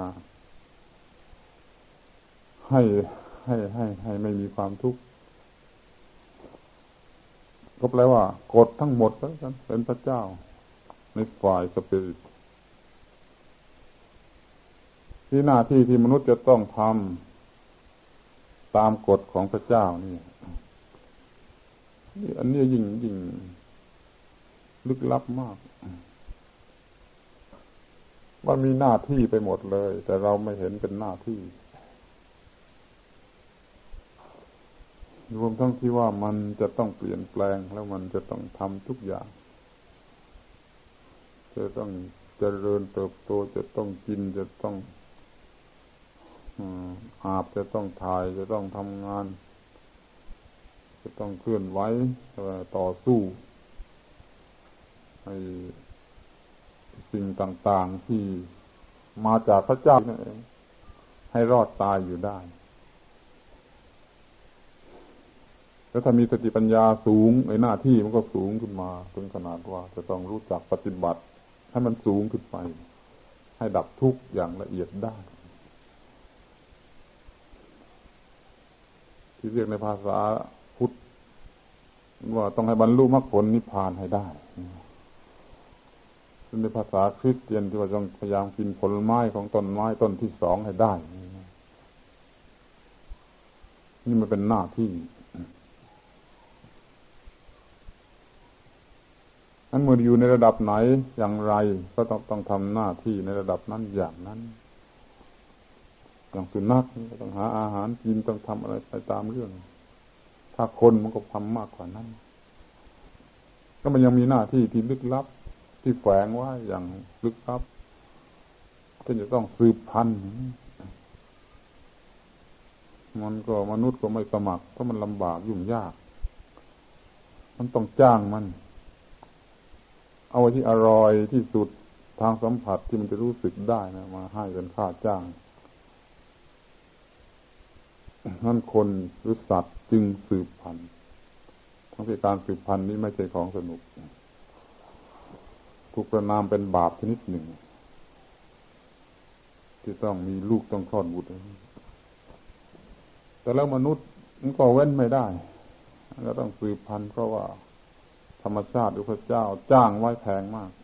Speaker 1: ให้ให้ให้ให้ไม่มีความทุกข์ก็แปลว่ากฎทั้งหมดเป็นพระเจ้าในฝ่ายสปิริตที่หน้าที่ที่มนุษย์จะต้องทำตามกฎของพระเจ้านี่อันนี้ยิ่งยิ่งลึกลับมากว่ามีหน้าที่ไปหมดเลยแต่เราไม่เห็นเป็นหน้าที่รวมทั้งที่ว่ามันจะต้องเปลี่ยนแปลงแล้วมันจะต้องทำทุกอย่างจะต้องเจริญเติบโตจะต้องกินจะต้องอาบจะต้องถ่ายจะต้องทำงานจะต้องเคลื่อนไหวต่อสู้ให้สิ่งต่างๆที่มาจากพระเจ้านั่นเองให้รอดตายอยู่ได้แล้วถ้ามีสติปัญญาสูงไอ้หน้าที่มันก็สูงขึ้นมาถึงขนาดว่าจะต้องรู้จักปฏิบัติให้มันสูงขึ้นไปให้ดับทุกข์อย่างละเอียดได้ที่เรียกในภาษาพุทธว่าต้องให้บรรลุมรรคผลนิพพานให้ได้ในภาษาคริสเตียนที่ว่าต้องพยายามกินผลไม้ของต้นไม้ต้นที่สองให้ได้นี่มันเป็นหน้าที่อันเมื่ออยู่ในระดับไหนอย่างไรก็ต้องต้องทำหน้าที่ในระดับนั้นอย่างนั้นอย่างสุนัขก็ต้องหาอาหารกินต้องทำอะไรไปตามเรื่องถ้าคนมันก็ทำมากกว่านั้นก็มันยังมีหน้าที่ที่ลึกลับที่แฝงไว้อย่างลึกลับที่จะต้องสืบพันธุ์มันก็มนุษย์ก็ไม่สมัครเพราะมันลำบากยุ่งยากมันต้องจ้างมันเอาที่อร่อยที่สุดทางสัมผัสที่มันจะรู้สึกได้นะมาให้เป็นค่าจ้างนั่นคนหรือสัตว์จึงสืบพันธุ์ทั้งที่การสืบพันธุ์นี้ไม่ใช่ของสนุกถูกประณามเป็นบาปชนิดหนึ่งที่ต้องมีลูกต้องคลอดบุตรแต่แล้วมนุษย์มันก็เว้นไม่ได้ก็ต้องสืบพันธุ์เพราะว่าธรรมชาติหรือพระเจ้าจ้างไว้แพงมาก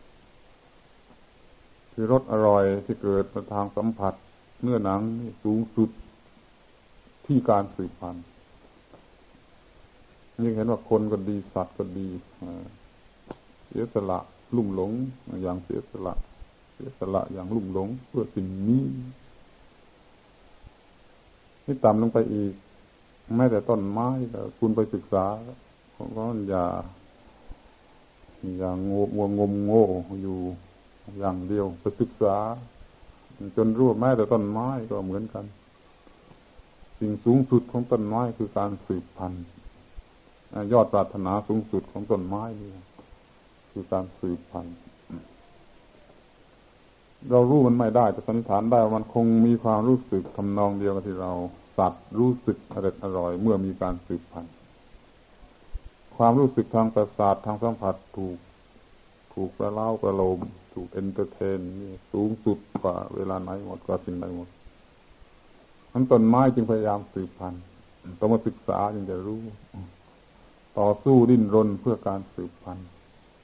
Speaker 1: คือรสอร่อยที่เกิดมาทางสัมผัสเนื้อหนังนี่สูงสุดที่การสืบพันธุ์นี่เห็นว่าคนก็ดีสัตว์ก็ดีเสียสละลุ่มหลงอย่างเสียสละเสียสละอย่างลุ่มหลงเพื่อสิ่งนี้นี่ต่ำลงไปอีกแม้แต่ต้นไม้คุณไปศึกษาก็อย่าอย่างงงงมโง่อยู่อย่างเดียวไปศึกษาจนรู้แม้แต่ต้นไม้ก็เหมือนกันสิ่งสูงสุดของต้นไม้คือการสืบพันธุ์ยอดปรารถนาสูงสุดของต้นไม้นี่คือการสืบพันธุ์เรารู้มันไม่ได้แต่สันนิษฐานได้ว่ามันคงมีความรู้สึกทำนองเดียวกับที่เราสัตว์รู้สึกอร่อยอร่อยเมื่อมีการสืบพันธุ์ความรู้สึกทางประสาททางสัมผัสถูกถูกประเล้าประโลมถูกเอนเตอร์เทนนี่สูงสุดกว่าเวลาไหนหมดกว่าสิ่งใดหมดทั้งต้นไม้จึงพยายามสืบพันธุ์ต้องมาศึกษาจึงจะรู้ต่อสู้ดิ้นรนเพื่อการสืบพันธุ์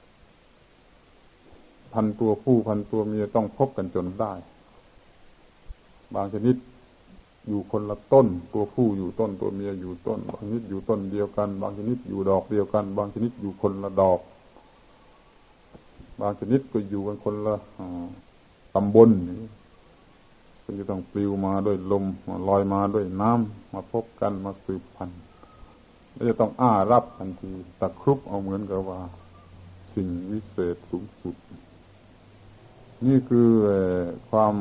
Speaker 1: พันตัวผู้พันตัวเมียต้องพบกันจนได้บางชนิดอยู่คนละต้นตัวผู้อยู่ต้นตัวเมียอยู่ต้นบางชนิดอยู่ต้นเดียวกันบางชนิดอยู่ดอกเดียวกันบางชนิดอยู่คนละดอกบางชนิดก็อยู่กันคนละตำบลก็จะต้องปลิวมาด้วยลมลอยมาด้วยน้ำมาพบกันมาสืบพันธุ์แล้วจะต้องอ้ารับทันทีตะครุบเอาเหมือนกับว่าสิ่งวิเศษสูงสุดนี่คือความ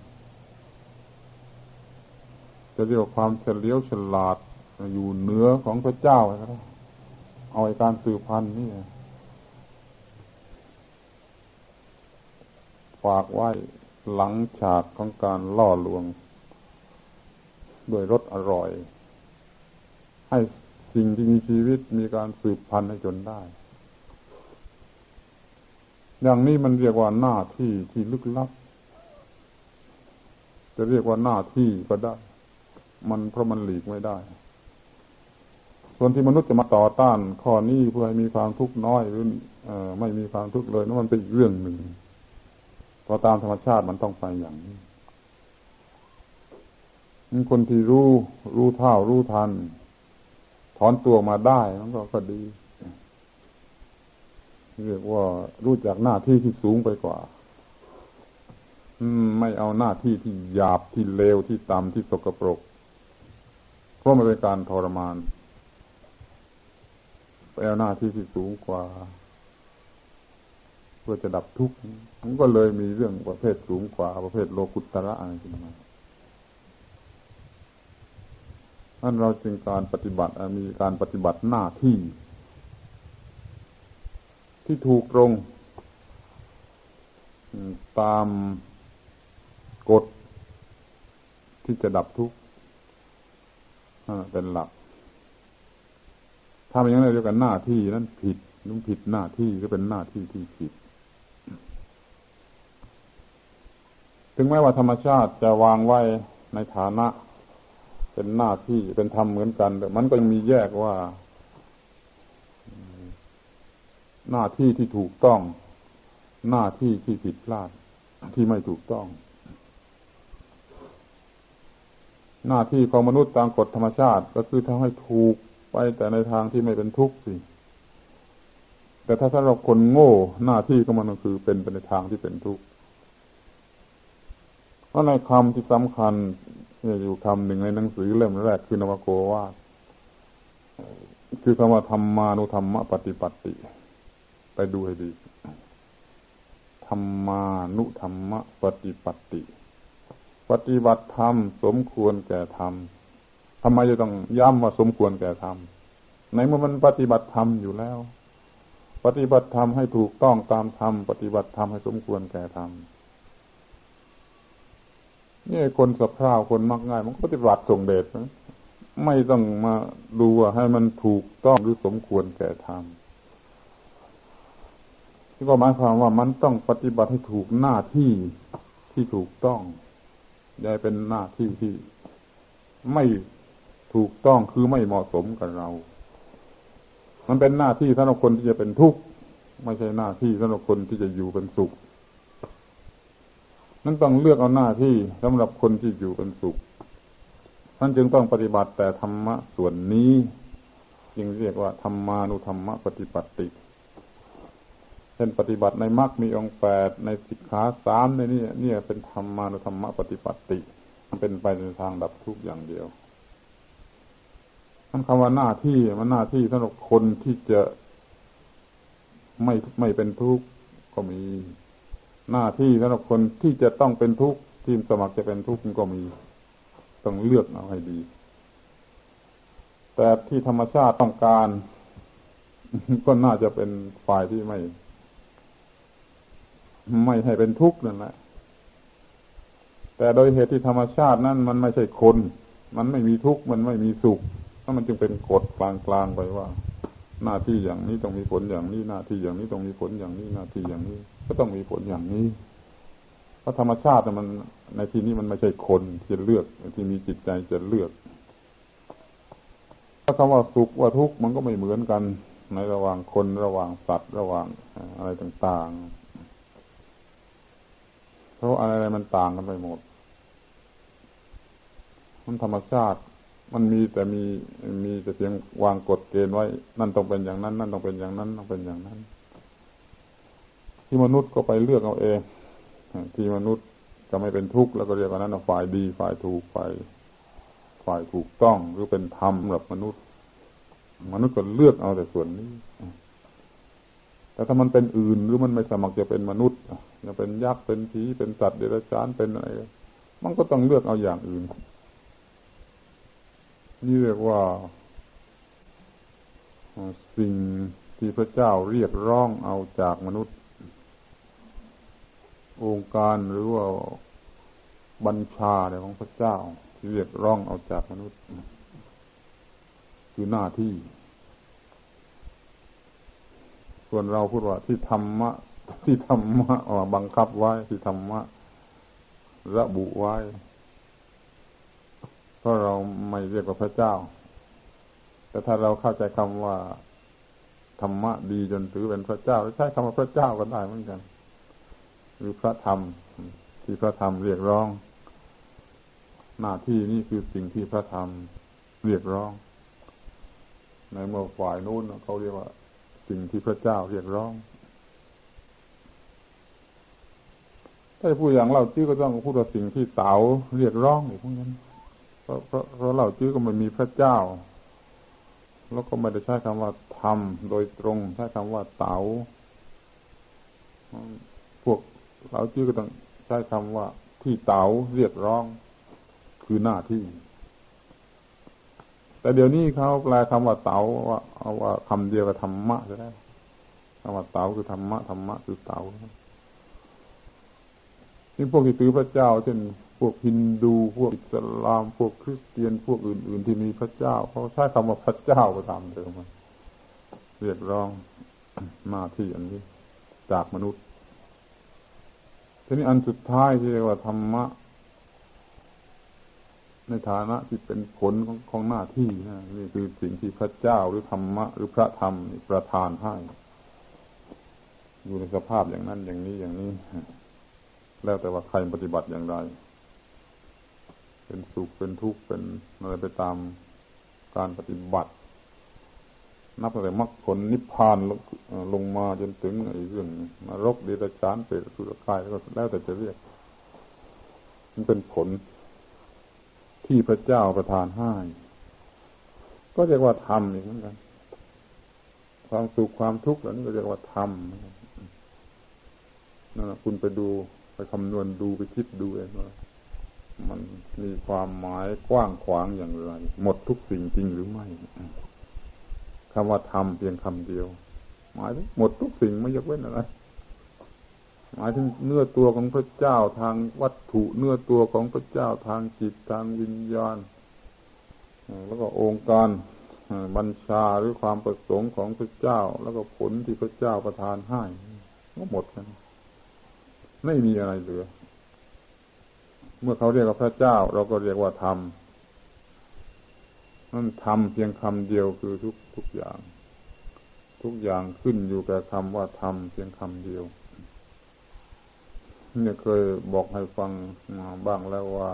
Speaker 1: จะเรียกว่าความเฉลียวฉลาดอยู่เหนือของพระเจ้าครับเอาไอ้การสืบพันธุ์นี่ฝากไว้หลังฉากของการล่อลวงด้วยรสอร่อยให้สิ่งที่มีชีวิตมีการสืบพันธุ์ให้จนได้อย่างนี้มันเรียกว่าหน้าที่ที่ลึกลับจะเรียกว่าหน้าที่ก็ได้มันเพราะมันหลีกไม่ได้ส่วนที่มนุษย์จะมาต่อต้านข้อนี้เพื่อให้มีความทุกข์น้อยหรือเอ่อไม่มีความทุกข์เลยนั่นมันเป็นอีกเรื่องหนึ่งเพราะตามธรรมชาติมันต้องไปอย่างนี้คนที่รู้รู้เท่ารู้ทันถอนตัวมาได้มันก็ก็ดีเรียกว่ารู้จักหน้าที่ที่สูงไปกว่าไม่เอาหน้าที่ที่หยาบที่เลวที่ต่ำที่สกปรกเพราะมันเป็นการทรมานไปเอาหน้าที่ที่สูงกว่าเพื่อจะดับทุกข์มันก็เลยมีเรื่องประเภทสูงกว่าประเภทโลกุตระอะไรขึ้นมานั่นเราจึงการปฏิบัติมีการปฏิบัติหน้าที่ที่ถูกตรงตามกฎที่จะดับทุกข์เป็นหลักถ้าไม่อย่างนั้นเรียกว่าหน้าที่นั้นผิดนุ่มผิดหน้าที่ก็เป็นหน้าที่ที่ผิดถึงแม้ว่าธรรมชาติจะวางไว้ในฐานะเป็นหน้าที่เป็นธรรมเหมือนกันแต่มันก็ยังมีแยกว่าหน้าที่ที่ถูกต้องหน้าที่ที่ผิดพลาดที่ไม่ถูกต้องหน้าที่ของมนุษย์ตามกฎธรรมชาติก็คือทำให้ถูกไปแต่ในทางที่ไม่เป็นทุกข์สิแต่ถ้าสำหรับคนโง่หน้าที่ของมันก็คือเป็นไปในทางที่เป็นทุกข์เพราะในคำที่สำคัญอยู่คำหนึ่งในหนังสือเล่มแรกคือนวโกวาทคือคำว่าธรรมานุธรรมปฏิปัติไปดูให้ดีธรรมานุธรรมปฏิปัติปฏิบัติธรรมสมควรแก่ธรรมทำไมจะต้องย้ำว่าสมควรแก่ธรรมในเมื่อมันปฏิบัติธรรมอยู่แล้วปฏิบัติธรรมให้ถูกต้องตามธรรมปฏิบัติธรรมให้สมควรแก่ธรรมนี่คนสะเพร่าคนมักง่ายมันก็ปฏิบัติส่งเดชนะไม่ต้องมาดูว่าให้มันถูกต้องหรือสมควรแก่ธรรมที่ก็หมายความว่ามันต้องปฏิบัติให้ถูกหน้าที่ที่ถูกต้องอย่าเป็นหน้าที่ที่ไม่ถูกต้องคือไม่เหมาะสมกับเรามันเป็นหน้าที่สำหรับคนที่จะเป็นทุกข์ไม่ใช่หน้าที่สำหรับคนที่จะอยู่เป็นสุขนั้นต้องเลือกเอาหน้าที่สำหรับคนที่อยู่เป็นสุขท่านจึงต้องปฏิบัติแต่ธรรมะส่วนนี้จึงเรียกว่าธรรมานุธรรมปฏิปัติเช่นปฏิบัติในมรรคมีองค์แปดในสิกขาสามในนี้เนี่ยเป็นธรรมานุธรรมปฏิปัติมันเป็นไปในทางดับทุกข์อย่างเดียวนั่นคำว่าหน้าที่มันหน้าที่สำหรับคนที่จะไม่ไม่เป็นทุกข์ก็มีหน้าที่สำหรับคนที่จะต้องเป็นทุกข์ที่สมัครจะเป็นทุกข์ก็มีต้องเลือกเอาให้ดีแต่ที่ธรรมชาติต้องการก็น่าจะเป็นฝ่ายที่ไม่ไม่ให้เป็นทุกข์นั่นแหละแต่โดยเหตุที่ธรรมชาตินั้นมันไม่ใช่คนมันไม่มีทุกข์มันไม่มีสุขถ้ามันจึงเป็นกฎกลางๆไปว่าหน้าที่อย่างนี้ต้องมีผลอย่างนี้หน้าที่อย่างนี้ต้องมีผลอย่างนี้หน้าที่อย่างนี้ก็ต้องมีผลอย่างนี้เพราะธรรมชาติมันในที่นี้มันไม่ใช่คนที่จะเลือกที่มีจิตใจจะเลือกถ้าคำว่าสุขว่าทุกข์มันก็ไม่เหมือนกันในระหว่างคนระหว่างสัตว์ระหว่างอะไรต่างๆเพราะอะไรมันต่างกันไปหมดมันธรรมชาติมันมีแต่มีมีแต่เพียงวางกฎเกณฑ์ไว้นั่นต้องเป็นอย่างนั้นนั่นต้องเป็นอย่างนั้นต้องเป็นอย่างนั้นที่มนุษย์ก็ไปเลือกเอาเองที่มนุษย์จะไม่เป็นทุกข์แล้วก็เรียกว่านั้นฝ่ายดีฝ่ายถูกฝ่ายฝ่ายถูกต้องหรือเป็นธรรมสำหรับมนุษย์มนุษย์ก็เลือกเอาแต่ส่วนนี้แต่ถ้ามันเป็นอื่นหรือมันไม่สมัครจะเป็นมนุษย์จะเป็นยักษ์เป็นผีเป็นสัตว์เดรัจฉานเป็นอะไรมันก็ต้องเลือกเอาอย่างอื่นนี่เรียกว่าสิ่งที่พระเจ้าเรียกร้องเอาจากมนุษย์องค์การหรือว่าบัญชาของพระเจ้าที่เรียกร้องเอาจากมนุษย์คือหน้าที่ส่วนเราพูดว่าที่ธรรมะที่ธรรมะบังคับไว้ที่ธรรมะระบุไว้เพราะเราไม่เรียกว่าพระเจ้าแต่ถ้าเราเข้าใจคำว่าธรรมะดีจนถือเป็นพระเจ้าใช้คำว่าพระเจ้าก็ได้เหมือนกันหรือพระธรรมที่พระธรรมเรียกร้องหน้าที่นี่คือสิ่งที่พระธรรมเรียกร้องในเมื่อฝ่ายนู้นเขาเรียกว่าสิ่งที่พระเจ้าเรียกร้องถ้าพูดอย่างเราจื้อก็ต้องพูดว่าสิ่งที่เต๋าเรียกร้องอีกพวกนั้นเพราะเพราะเพราะเราจื้อก็ไม่มีพระเจ้าแล้วก็ไม่ได้ใช้คำว่าธรรมโดยตรงใช้คำว่าเต๋าพวกเราจื้อก็ต้องใช้คำว่าที่เต๋าเรียกร้องคือหน้าที่แต่เดี๋ยวนี้เขาแปลคำว่าเต๋าว่าเอาว่าคำเดียวกับธรรมะจะได้คำว่าเต๋าคือธรรมะธรรมะคือเต๋านี่พวกที่ถือพระเจ้าเช่นพวกฮินดูพวกอิสลามพวกคริสเตียนพวกอื่นๆที่มีพระเจ้าเขาใช้คำว่าพระเจ้าก็ตามเดิมมาเรียกร้องหน้าที่อันนี้จากมนุษย์ทีนี้อันสุดท้ายที่เรียกว่าธรรมะในฐานะที่เป็นผลของของหน้าที่นะนี่คือสิ่งที่พระเจ้าหรือธรรมะหรือพระธรรมประทานให้อยู่ในสภาพอย่างนั้นอย่างนี้อย่างนี้แล้วแต่ว่าใครปฏิบัติอย่างไรเป็นสุขเป็นทุกข์เป็นอะไรไปตามการปฏิบัตินับตั้งแต่มรรคผลนิพพานลงมาจนถึงไอ้เรื่องนรกเดรัจฉานเปรตอสุรกายก็แล้วแต่จะเรียกมันเป็นผลที่พระเจ้าประทานให้ก็เรียกว่าธรรมอีกเหมือนกันความสุขความทุกข์เหล่านี้ก็เรียกว่าธรรมนั่นแหละคุณไปดูไปคำนวณดูไปคิดดูเองว่ามันมีความหมายกว้างขวางอย่างไรหมดทุกสิ่งจริงหรือไม่คำว่าธรรมเพียงคำเดียวหมายถึงหมดทุกสิ่งไม่ยกเว้นอะไรหมายถึงเนื้อตัวของพระเจ้าทางวัตถุเนื้อตัวของพระเจ้าทางจิตทางวิญญาณแล้วก็องค์การบัญชาหรือความประสงค์ของพระเจ้าแล้วก็ผลที่พระเจ้าประทานให้ก็หมดกันไม่มีอะไรเหลือเมื่อเขาเรียกว่าพระเจ้าเราก็เรียกว่าธรรมนั่นธรรมเพียงคำเดียวคือทุกทุกอย่างทุกอย่างขึ้นอยู่กับคำว่าธรรมเพียงคำเดียวเนี่ยเคยบอกให้ฟังมาบ้างแล้วว่า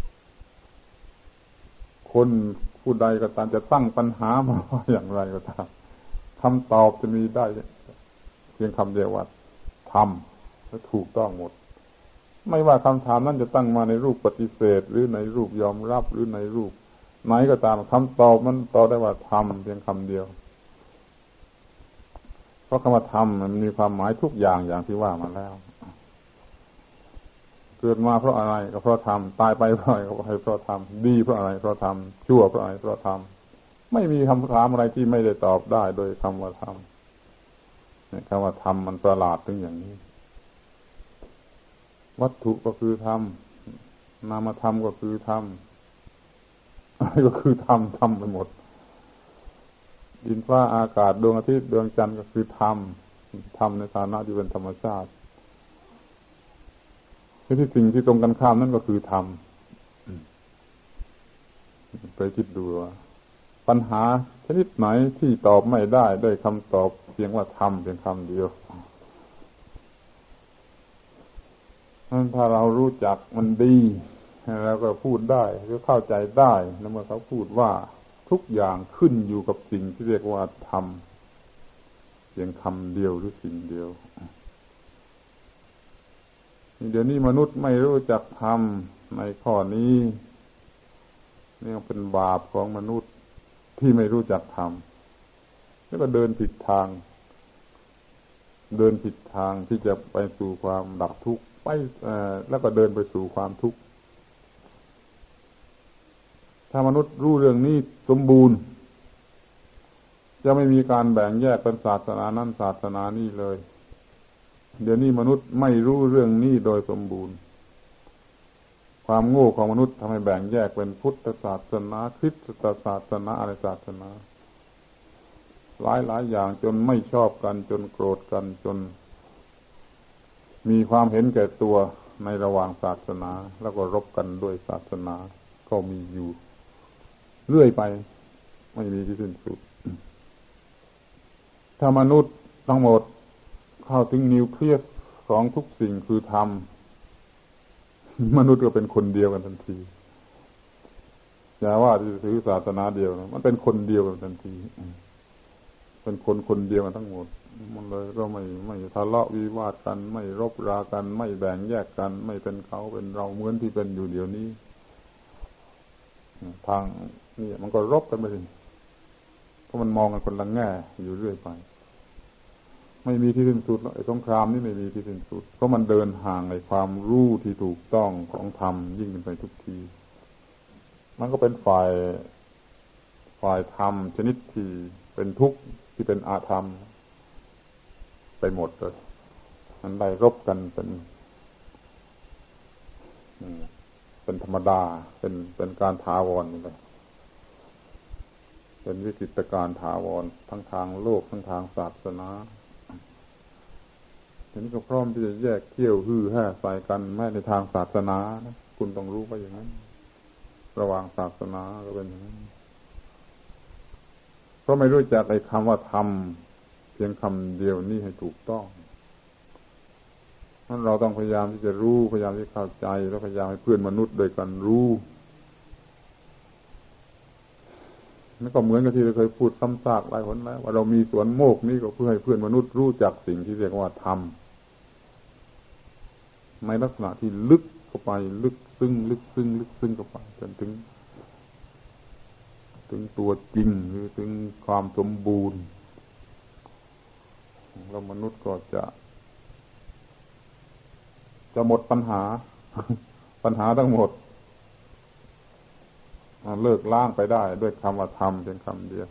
Speaker 1: คนผู้ใดก็ตามจะตั้งปัญหามาว่าอย่างไรก็ตามคำตอบจะมีได้เพียงคำเดียวว่าธรรมและถูกต้องหมดไม่ว่าคำถามนั้นจะตั้งมาในรูปปฏิเสธหรือในรูปยอมรับหรือในรูปไหนก็ตามคำตอบมันตอบได้ว่าธรรมเพียงคำเดียวเพราะคำว่าธรรมมันมีความหมายทุกอย่างอย่างที่ว่ามาแล้วเกิดมาเพราะอะไรก็เพราะธรรมตายไปเพราะอะไรก็เพราะธรรมดีเพราะอะไรเพราะธรรมชั่วเพราะอะไรเพราะธรรมไม่มีคำถามอะไรที่ไม่ได้ตอบได้โดยคำว่าธรรมเนี่ยคำว่าธรรมมันประหลาดถึงอย่างนี้วัตถุก็คือธรรมนามธรรมก็คือธรรมอะไรก็คือธรรมธรรมไปหมดดินฟ้าอากาศดวงอาทิตย์ดวงจันทร์ก็คือธรรมธรรมในฐานะที่เป็นธรรมชาติที่สิ่งที่ตรงกันข้ามนั่นก็คือธรรมไปคิดดูว่าปัญหาชนิดไหนที่ตอบไม่ได้ด้วยคำตอบเพียงว่าธรรมเพียงคำเดียวถ้าเรารู้จักมันดีแล้วก็พูดได้หรือเข้าใจได้แล้วเมื่อเขาพูดว่าทุกอย่างขึ้นอยู่กับสิ่งที่เรียกว่าธรรมเพียงคำเดียวหรือสิ่งเดียวเดี๋ยวนี้มนุษย์ไม่รู้จักธรรมในข้อนี้นี่เป็นบาปของมนุษย์ที่ไม่รู้จักธรรมแล้วก็เดินผิดทางเดินผิดทางที่จะไปสู่ความดับทุกข์ไปแล้วก็เดินไปสู่ความทุกข์ถ้ามนุษย์รู้เรื่องนี้สมบูรณ์จะไม่มีการแบ่งแยกเป็นศาสนานั้นศาสนานี้เลยเดี๋ยวนี้มนุษย์ไม่รู้เรื่องนี้โดยสมบูรณ์ความโง่ของมนุษย์ทำให้แบ่งแยกเป็นพุทธศาสนาคริสตศาสนาอะไรศาสนาหลายหลายอย่างจนไม่ชอบกันจนโกรธกันจนมีความเห็นแก่ตัวในระหว่างศาสนาแล้วก็รบกันด้วยศาสนาก็มีอยู่เรื่อยไปไม่มีที่สิ้นสุดถ้ามนุษย์ทั้งหมดเข้าถึงนิวเคลียสของทุกสิ่งคือธรรมมนุษย์ก็เป็นคนเดียวกันทันทีอย่าว่าที่ถือศาสนาเดียวนะมันเป็นคนเดียวกันทันทีเป็นคนคนเดียวกันทั้งหมดมันเลยก็ไม่ไม่ทะเลาะวิวาทกันไม่รบรากันไม่แบ่งแยกกันไม่เป็นเขาเป็นเราเหมือนที่เป็นอยู่เดี๋ยวนี้ทางนี่มันก็รบกันไปสิเพราะมันมองกันคนละแง่อยู่เรื่อยไปไม่มีที่สิ้นสุดไอ้สงครามนี่ไม่มีที่สิ้นสุดเพราะมันเดินห่างไอ้ความรู้ที่ถูกต้องของธรรมยิ่งขึ้นไปทุกทีมันก็เป็นฝ่ายฝ่ายธรรมชนิดที่เป็นทุกข์ที่เป็นอาธรรมไปหมดเลยมันได้รบกันเป็นเป็นธรรมดาเป็นเป็นการถาวรเลยเป็นวิกฤตการณ์ถาวรทั้งทางโลกทั้งทางศาสนาทีนี้ก็พร้อมที่จะแยกเขี้ยวฮือแห่ใส่กันแม้ในทางศาสนานะคุณต้องรู้ว่าอย่างนั้นระหว่างศาสนาก็เป็นอย่างนั้นเพราะไม่รู้จักไอ้คำว่าธรรมเพียงคำเดียวนี้ให้ถูกต้องนั้นเราต้องพยายามที่จะรู้พยายามที่เข้าใจแล้วพยายามให้เพื่อนมนุษย์ด้วยกันรู้นั่นก็เหมือนกับที่เราเคยพูดซ้ำซากหลายหนแล้วว่าเรามีสวนโมกนี้ก็เพื่อให้เพื่อนมนุษย์รู้จักสิ่งที่เรียกว่าธรรมในลักษณะที่ลึกเข้าไปลึกซึ้งลึกซึ้งลึกซึ้งเข้าไปจนถึงถึงตัวจริงหรือถึงความสมบูรณ์แล้วมนุษย์ก็จะจะหมดปัญหาปัญหาทั้งหมดเลิกล้างไปได้ด้วยคำว่าธรรมเพียงคำเดียว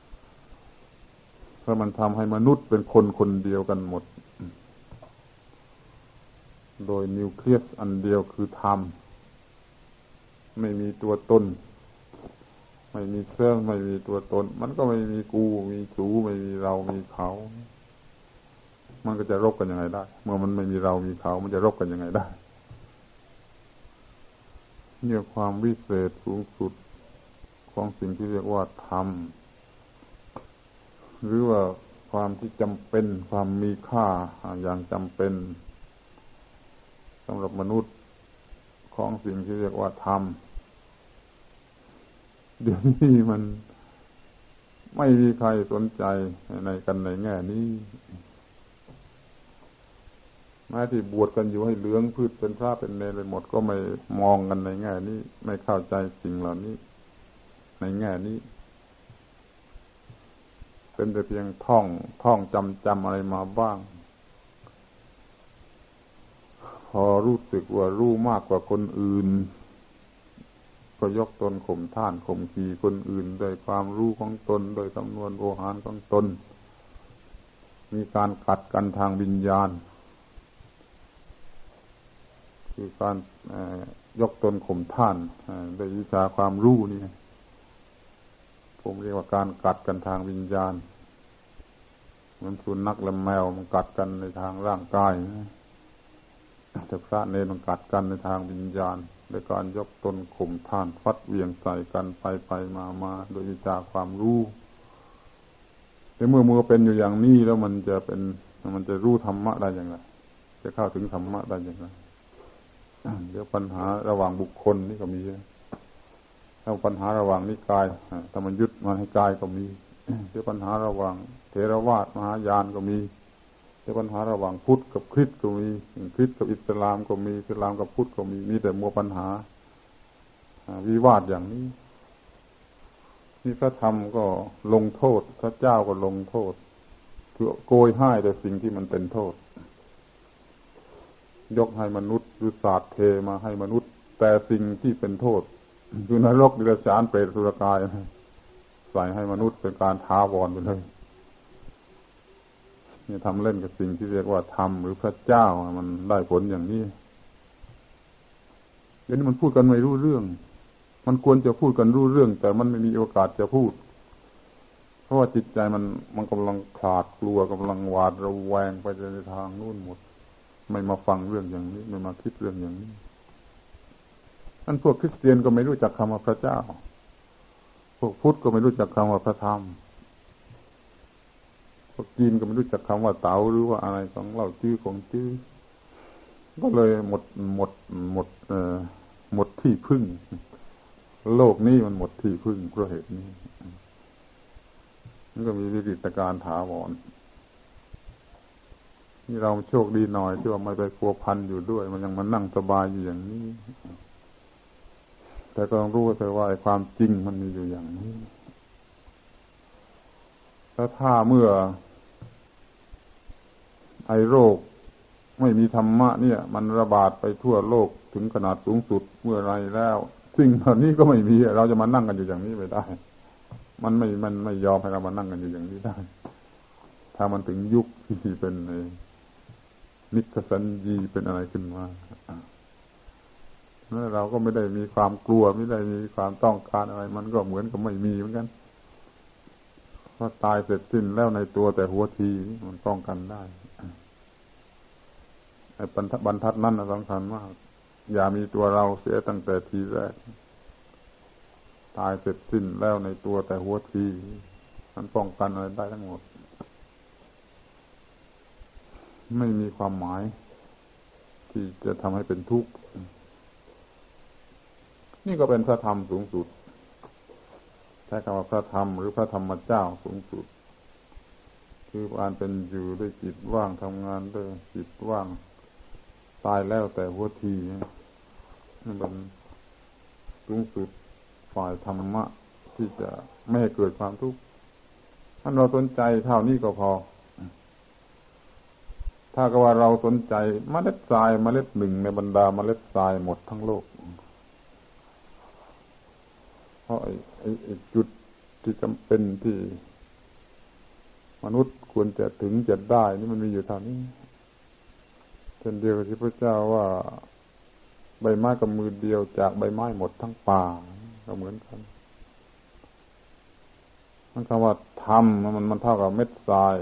Speaker 1: เพราะมันทำให้มนุษย์เป็นคนคนเดียวกันหมดโดยนิวเคลียสอันเดียวคือธรรมไม่มีตัวตนไม่มีเสื่อมไม่มีตัวตนมันก็ไม่มีกูมีจูไม่มีเรามีเขามันก็จะรบกันยังไงได้เมื่อมันไม่มีเรามีเขามันจะรบกันยังไงได้เนี่ยความวิเศษสูงสุดของสิ่งที่เรียกว่าธรรมหรือว่าความที่จำเป็นความมีค่าอย่างจำเป็นสำหรับมนุษย์ของสิ่งที่เรียกว่าธรรมเดี๋ยวนี้มันไม่มีใครสนใจในกันในแง่นี้แม้ที่บวชกันอยู่ให้เหลืองพืชเป็นพระเป็นเนรไปหมดก็ไม่มองกันในแง่นี้ไม่เข้าใจสิ่งเหล่านี้ในแง่นี้เป็นแต่เพียงท่องท่องจำจำอะไรมาบ้างพอรู้สึกว่ารู้มากกว่าคนอื่นก็ยกตนข่มท่านข่มขีคนอื่นโดยความรู้ของตนโดยสำนวนโอหารของตนมีการขัดกันทางวิญญาณคือการยกตนข่มท่านโดยวิชาความรู้นี่ผมเรียกว่าการกัดกันทางวิญญาณเหมือนสุนัขและแมวมันกัดกันในทางร่างกายแต่พระเนรมันกัดกันในทางวิญญาณโดยการยกตนข่มท่านฟัดเวียงใส่กันไปไปมามาโดยวิชาความรู้แต่เมื่อมือเป็นอยู่อย่างนี้แล้วมันจะเป็นมันจะรู้ธรรมะได้อย่างไรจะเข้าถึงธรรมะได้อย่างไรเดี๋ยวปัญหาระหว่างบุคคลนี่ก็มีถ้าปัญหาระหว่างนิกายถ้ามันยึดมาให้กายก็มีเดี๋ยวปัญหาระหว่างเถรวาทมหายานก็มีเดี๋ยวปัญหาระหว่างพุทธกับคริสต์ก็มีคริสต์กับอิสลามก็มีอิสลามกับพุทธก็มีมีแต่มัวปัญหาวิวาทอย่างนี้นี่พระธรรมก็ลงโทษพระเจ้าก็ลงโทษคือโกยให้แต่สิ่งที่มันเป็นโทษยกให้มนุษย์หรือศาสตร์เทมาให้มนุษย์แต่สิ่งที่เป็นโทษคือนรกดิรัจฉานเปรตอสุรกายใส่ให้มนุษย์เป็นการท้าวรไปเลยนี่ทำเล่นกับสิ่งที่เรียกว่าธรรมหรือพระเจ้ามันได้ผลอย่างนี้เดี๋ยวนี้มันพูดกันไม่รู้เรื่องมันควรจะพูดกันรู้เรื่องแต่มันไม่มีโอกาสจะพูดเพราะว่าจิตใจมันมันกำลังขาดกลัวกำลังหวาดระแวงไปในทางนู่นหมดไม่มาฟังเรื่องอย่างนี้ไม่มาคิดเรื่องอย่างนี้อันพวกคริสเตียนก็ไม่รู้จักคำว่าพระเจ้าพวกพุทธก็ไม่รู้จักคำว่าพระธรรมพวกจีนก็ไม่รู้จักคำว่าเต๋าหรือว่าอะไรของเล่าจื้อของจื้อก็เลยหมดหมดหมดเอ่อหมดที่พึ่งโลกนี้มันหมดที่พึ่งเพราะเหตุนี้มันก็มีวิกฤตการณ์ถาวรนี่เราโชคดีหน่อยที่ว่าไม่ไปพัวพันอยู่ด้วยมันยังมานั่งสบายอยู่อย่างนี้แต่ก็ต้องรู้แต่ว่าไอ้ความจริงมันมีอยู่อย่างนี้แล้วถ้าเมื่อไอ้โรคไม่มีธรรมะเนี่ยมันระบาดไปทั่วโลกถึงขนาดสูงสุดเมื่อไรแล้วสิ่งเหล่านี้ก็ไม่มีเราจะมานั่งกันอยู่อย่างนี้ไม่ได้มันไม่มันไม่ยอมให้เรามานั่งกันอยู่อย่างนี้ได้ถ้ามันถึงยุคที่เป็นไอ้นิคสัญญีเป็นอะไรขึ้นมาแล้วเราก็ไม่ได้มีความกลัวไม่ได้มีความต้องการอะไรมันก็เหมือนกับไม่มีเหมือนกันพอตายเสร็จสิ้นแล้วในตัวแต่หัวทีมันป้องกันได้ไอ้บรรทัดนั้นสำคัญมากอย่ามีตัวเราเสียตั้งแต่ทีแรกตายเสร็จสิ้นแล้วในตัวแต่หัวทีมันป้องกันอะไรได้ทั้งหมดไม่มีความหมายที่จะทำให้เป็นทุกข์นี่ก็เป็นพระธรรมสูงสุดใช้คำว่าพระธรรมหรือพระธรรมเจ้าสูงสุดคือการเป็นอยู่ด้วยจิตว่างทำงานด้วยจิตว่างตายแล้วแต่หัวทีนี่เป็นสูงสุดฝ่ายธรรมะที่จะไม่ให้เกิดความทุกข์ถ้าเราสนใจเท่านี้ก็พอถ้าก็ว่าเราสนใจเมล็ดทรายเมล็ดหนึ่งในบรรดาเมล็ดทรายหมดทั้งโลกเพราะไอ้ไอ้ไอ้จุดที่จำเป็นที่มนุษย์ควรจะถึงจะได้นี่มันมีอยู่เท่านี้เช่นเดียวกับที่พระเจ้าว่าใบไม้กับมือเดียวจากใบไม้หมดทั้งป่าก็เหมือนกันมันคำว่าธรรมมันมันเท่ากับเม็ดทราย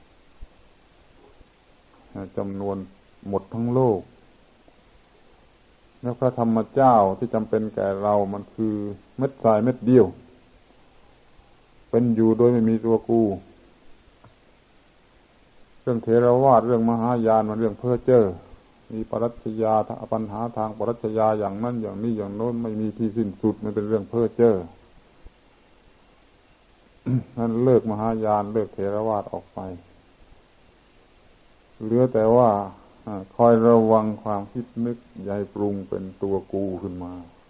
Speaker 1: จำนวนหมดทั้งโลกแล้วพระธรรมเจ้าที่จำเป็นแก่เรามันคือเม็ดทรายเม็ดเดียวเป็นอยู่โดยไม่มีตัวกูเรื่องเถรวาทเรื่องมหายานมันเรื่องเพ้อเจ้อมีปรัชญาปัญหาทางปรัชญาอย่างนั้นอย่างนี้อย่างโน้นไม่มีที่สิ้นสุดมันเป็นเรื่องเพ้อเจ้อ นั้นเลิกมหายานเลิกเถรวาทออกไปเหลือแต่ว่าคอยระวังความคิดนึกอย่าให้ปรุงเป็นตัวกูขึ้นมา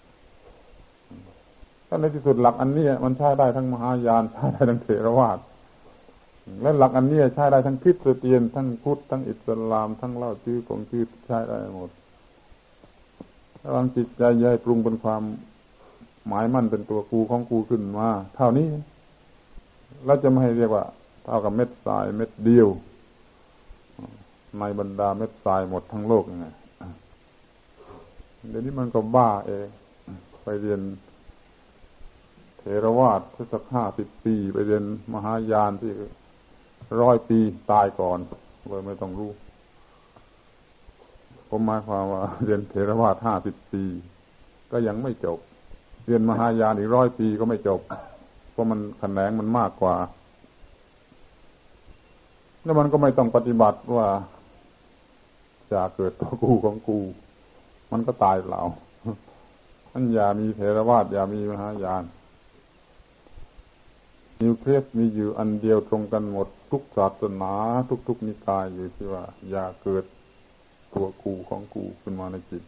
Speaker 1: ถ้าในที่สุดหลักอันนี้มันใช้ได้ทั้งมหายานใช้ได้ทั้งเถรวาทและหลักอันนี้ใช้ได้ทั้งคริสเตียนทั้งพุทธทั้งอิสลามทั้งเล่าชื่อของชื่อใช้ได้หมดระวังจิตใจอย่าให้ปรุงเป็นความหมายมั่นเป็นตัวกูของกูขึ้นมาเท่านี้เราจะไม่ให้เรียกว่าเท่ากับเม็ดทรายเม็ดเดียวในบรรดาเม็ดทรายหมดทั้งโลกยังไงเดี๋ยวนี้มันก็บ้าเองไปเรียนเถรวาทสักห้าสิบปีไปเรียนมหายานที่ร้อยปีตายก่อนเลยไม่ต้องรู้ผมหมายความว่าเรียนเถรวาทห้าสิบปีก็ยังไม่จบเรียนมหายานอีกร้อยปีก็ไม่จบเพราะมันแขนงมันมากกว่าแล้วมันก็ไม่ต้องปฏิบัติว่าจะเกิดตัวกูของกูมันก็ตายเปล่าอันอย่ามีเถรวาทอย่ามีมหายานนิวเคลียสมีอยู่อันเดียวตรงกันหมดทุกศาสนาทุกๆนิกายอยู่ที่ว่าอย่าเกิดตัวกูของกูขึ้นมาในจิต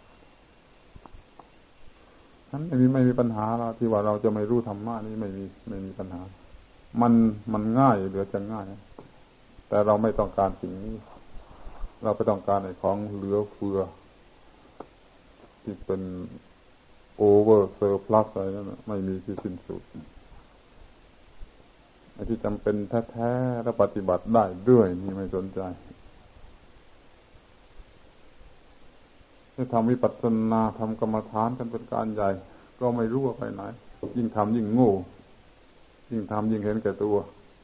Speaker 1: นั้นไม่มีไม่มีปัญหาแล้วที่ว่าเราจะไม่รู้ธรรมะนี้ไม่มีไม่มีปัญหามันมันง่ายเหลือจะง่ายแต่เราไม่ต้องการสิ่งนี้เราไปต้องการไอ้ของเหลือเฟือที่เป็นโอเวอร์เซอร์พลัสอะไรนั่นไม่มีที่สิ้นสุดไอ้ที่จำเป็นแท้ๆและปฏิบัติได้ด้วยนี่ไม่สนใจที่ทำวิปัสสนาทำกรรมฐานกันเป็นการใหญ่ก็ไม่รู้ว่าไปไหนยิ่งทำยิ่งโง่ยิ่งทำยิ่งเห็นแก่ตัว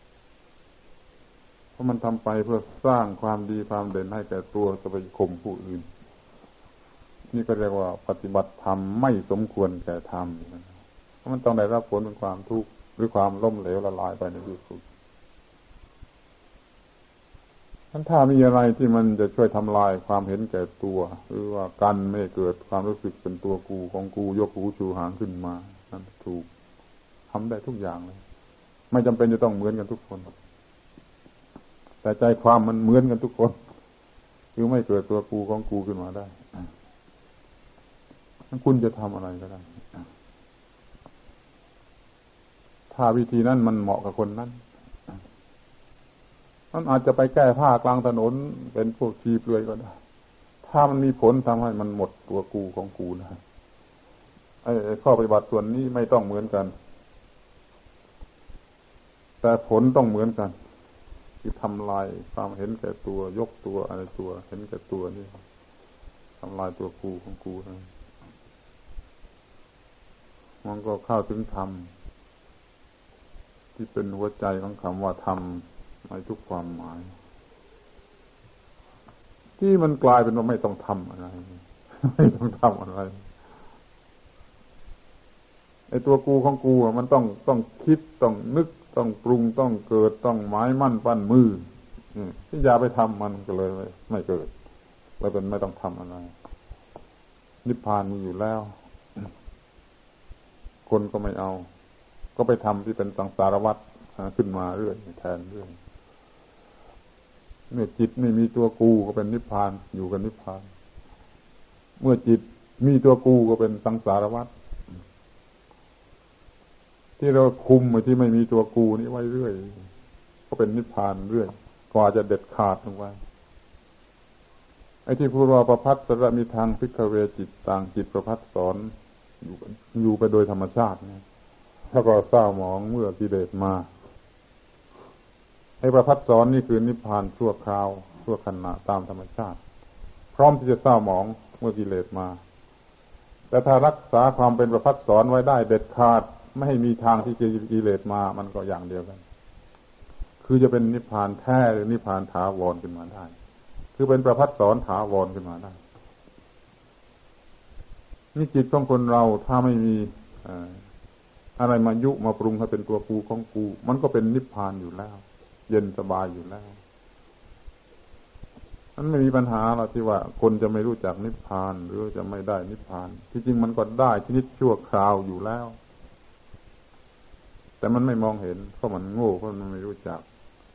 Speaker 1: เพราะมันทำไปเพื่อสร้างความดีความเด่นให้แก่ตัวจะไปข่มผู้อื่นนี่ก็เรียกว่าปฏิบัติธรรมไม่สมควรแก่ธรรมเพราะมันต้องได้รับผลเป็นความทุกข์หรือความล้มเหลวละลายไปในที่สุดทั้งถ้ามีอะไรที่มันจะช่วยทำลายความเห็นแก่ตัวหรือว่ากันไม่เกิดความรู้สึกเป็นตัวกูของกูยกหูชูหางขึ้นมานั่นถูกทำได้ทุกอย่างเลยไม่จำเป็นจะต้องเหมือนกันทุกคนแต่ใจความมันเหมือนกันทุกคนคือไม่เกิดตัวกูของกูขึ้นมาได้ทั้งคุณจะทำอะไรก็ได้ถ้าวิธีนั้นมันเหมาะกับคนนั้นมันอาจจะไปแก้ผ้ากลางถนนเป็นพวกชีเปลือยก็ได้ถ้ามันมีผลทำให้มันหมดตัวกูของกูนะไอ้ข้อปฏิบัติส่วนนี้ไม่ต้องเหมือนกันแต่ผลต้องเหมือนกันที่ทำลายความเห็นแก่ตัวยกตัวอะไรตัวเห็นแก่ตัวนี่ทำลายตัวกูของกูนะมันก็เข้าถึงธรรมที่เป็นหัวใจของคำว่าธรรมในทุกความหมายที่มันกลายเป็นว่าไม่ต้องทำอะไรไม่ต้องทำอะไรไอ้ตัวกูของกูอ่ะมันต้องต้องคิดต้องนึกต้องปรุงต้องเกิดต้องหมายมั่นปั้นมือที่อย่าไปทำมันก็เลยไม่เกิดเลยเป็นไม่ต้องทำอะไรนิพพานมีอยู่แล้วคนก็ไม่เอาก็ไปทำที่เป็นสังสารวัฏขึ้นมาเรื่อยแทนเรื่อยเมื่อจิตไม่มีตัวกูก็เป็นนิพพานอยู่กับนิพพานเมื่อจิตมีตัวกูก็เป็นสังสารวัฏที่เราคุมไว้ที่ไม่มีตัวกูนี่ไว้เรื่อยก็เป็นนิพพานเรื่อยกว่าจะเด็ดขาดลงไปไอ้ที่พูดว่าประภัสสรมีทางภิกขเวจิตต่างจิตประภัสสอนอยู่อยู่ไปโดยธรรมชาติเนี่ยแล้วก็เศร้าหมองเมื่อกิเลสมาไอ้ประภัสสอนนี่คือนิพพานชั่วคราวชั่วขณะตามธรรมชาติพร้อมที่จะเศร้าหมองเมื่อกิเลสมาแต่ถ้ารักษาความเป็นประภัสสอนไว้ได้เด็ดขาดไม่ให้มีทางที่กิเลสมามันก็อย่างเดียวกันคือจะเป็นนิพพานแท้หรือนิพพานถาวรขึ้นมาได้คือเป็นประภัสสอนถาวรขึ้นมาได้นี่จิตของคนเราถ้าไม่มีอะไรมายุมาปรุงให้เป็นตัวกูของกูมันก็เป็นนิพพานอยู่แล้วเย็นสบายอยู่แล้วมันไม่มีปัญหาหรอกที่ว่าคนจะไม่รู้จักนิพพานหรือจะไม่ได้นิพพานที่จริงมันก็ได้ชนิดชั่วคราวอยู่แล้วแต่มันไม่มองเห็นเพราะมันโง่เพราะมันไม่รู้จัก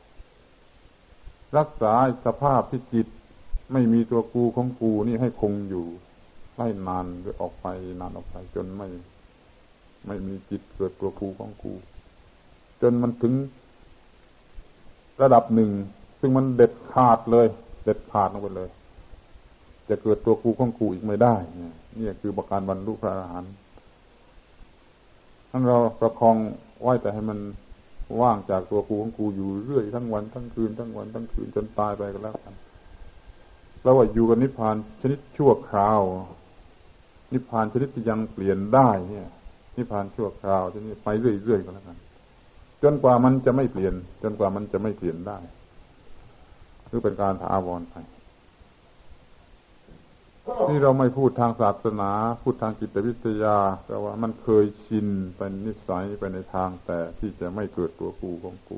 Speaker 1: รักษาสภาพที่จิตไม่มีตัวกูของกูนี่ให้คงอยู่ให้นานหรือออกไปนานออกไปจนไม่ไม่มีจิตเกิดตัวกูของกูจนมันถึงระดับหนึ่งซึ่งมันเด็ดขาดเลยเด็ดขาดลงไปเลยจะเกิดตัวกูของกูอีกไม่ได้เนี่ยนี่คือประการบรรลุพระอรหันต์ท่านเราประคองไว้แต่ให้มันว่างจากตัวกูของกูอยู่เรื่อยทั้งวันทั้งคืนทั้งวันทั้งคืนจนตายไปก็แล้วกันแล้วว่าอยู่กับนิพพานชนิดชั่วคราวนิพพานชนิดที่ยังเปลี่ยนได้เนี่ยนิพพานชั่วคราวชนิดไปเรื่อยๆก็แล้วกันจนกว่ามันจะไม่เปลี่ยนจนกว่ามันจะไม่เปลี่ยนได้คือเป็นการถาวรไปที่เราไม่พูดทางศาสนาพูดทางจิตวิทยาแต่ว่ามันเคยชินเป็นนิสัยไปในทางแต่ที่จะไม่เกิดตัวกูของกู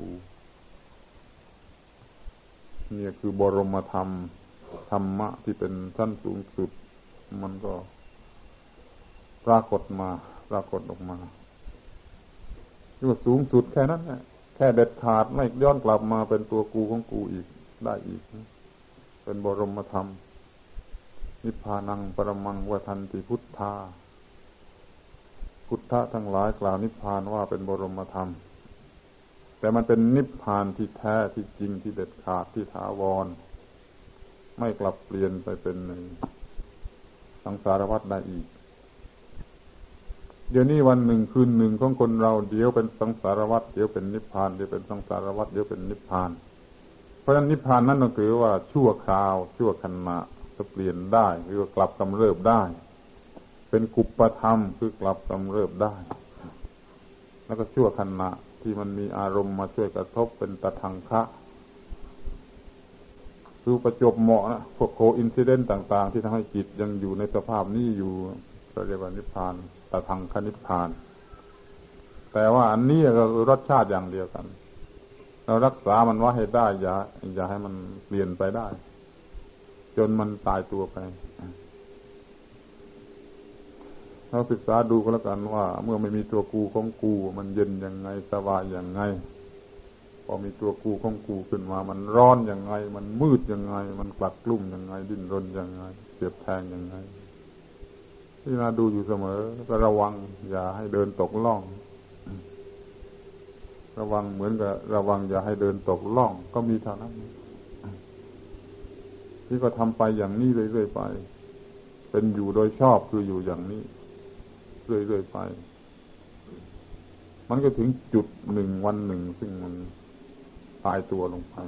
Speaker 1: นี่คือบรมธรรมธรรมะที่เป็นชั้นสูงสุดมันก็ปรากฏมาปรากฏออกมาที่ว่าสูงสุดแค่นั้นแหละแค่เด็ดขาดไม่ย้อนกลับมาเป็นตัวกูของกูอีกได้อีกเป็นบรมธรรมนิพพานังปรมังวทันติพุทธาพุทธะทั้งหลายกล่าวนิพพานว่าเป็นบรมธรรมแต่มันเป็นนิพพานที่แท้ที่จริงที่เด็ดขาดที่ถาวรไม่กลับเปลี่ยนไปเป็นในสังสารวัฏได้อีกเดี๋ยวนี้วันหนึ่งคืนหนึ่งของคนเราเดี๋ยวเป็นสังสารวัฏเดี๋ยวเป็นนิพพานเดี๋ยวเป็นสังสารวัฏเดี๋ยวเป็นนิพพานเพราะฉะนั้นนิพพานนั้นก็คือว่าชั่วคราวชั่วขณะจะเปลี่ยนได้หรือกลับกำเริบได้เป็นกุปธรรมคือกลับกำเริบได้แล้วก็ชั่วขณะที่มันมีอารมณ์มาช่วยกระทบเป็นตทังคะคือประจบเหมาะนะพวกโคอินซิเดนต์ต่างๆที่ทำให้จิตยังอยู่ในสภาพนี้อยู่ก็เรียกว่านิพพานตทังคนิพพานแต่ว่าอันนี้ก็รสชาติอย่างเดียวกันเรารักษามันไว้ให้ได้อย่าอย่าให้มันเปลี่ยนไปได้จนมันตายตัวไปเราศึกษาดูก็แล้วกันว่าเมื่อไม่มีตัวกูของกูมันเย็นยังไงสบายยังไงพอมีตัวกูของกูขึ้นมามันร้อนยังไงมันมืดยังไงมันกลัดกลุ้มยังไงดิ้นรนยังไงเจ็บแทงยังไงที่น่าดูอยู่เสมอก็ระวังอย่าให้เดินตกล่องระวังเหมือนกับระวังอย่าให้เดินตกล่องก็มีเท่านั้นที่ก็ทำไปอย่างนี้เรื่อยๆไปเป็นอยู่โดยชอบคืออยู่อย่างนี้เรื่อยๆไปมันก็ถึงจุดหนึ่งวันหนึ่งซึ่งมันตายตัวลงไป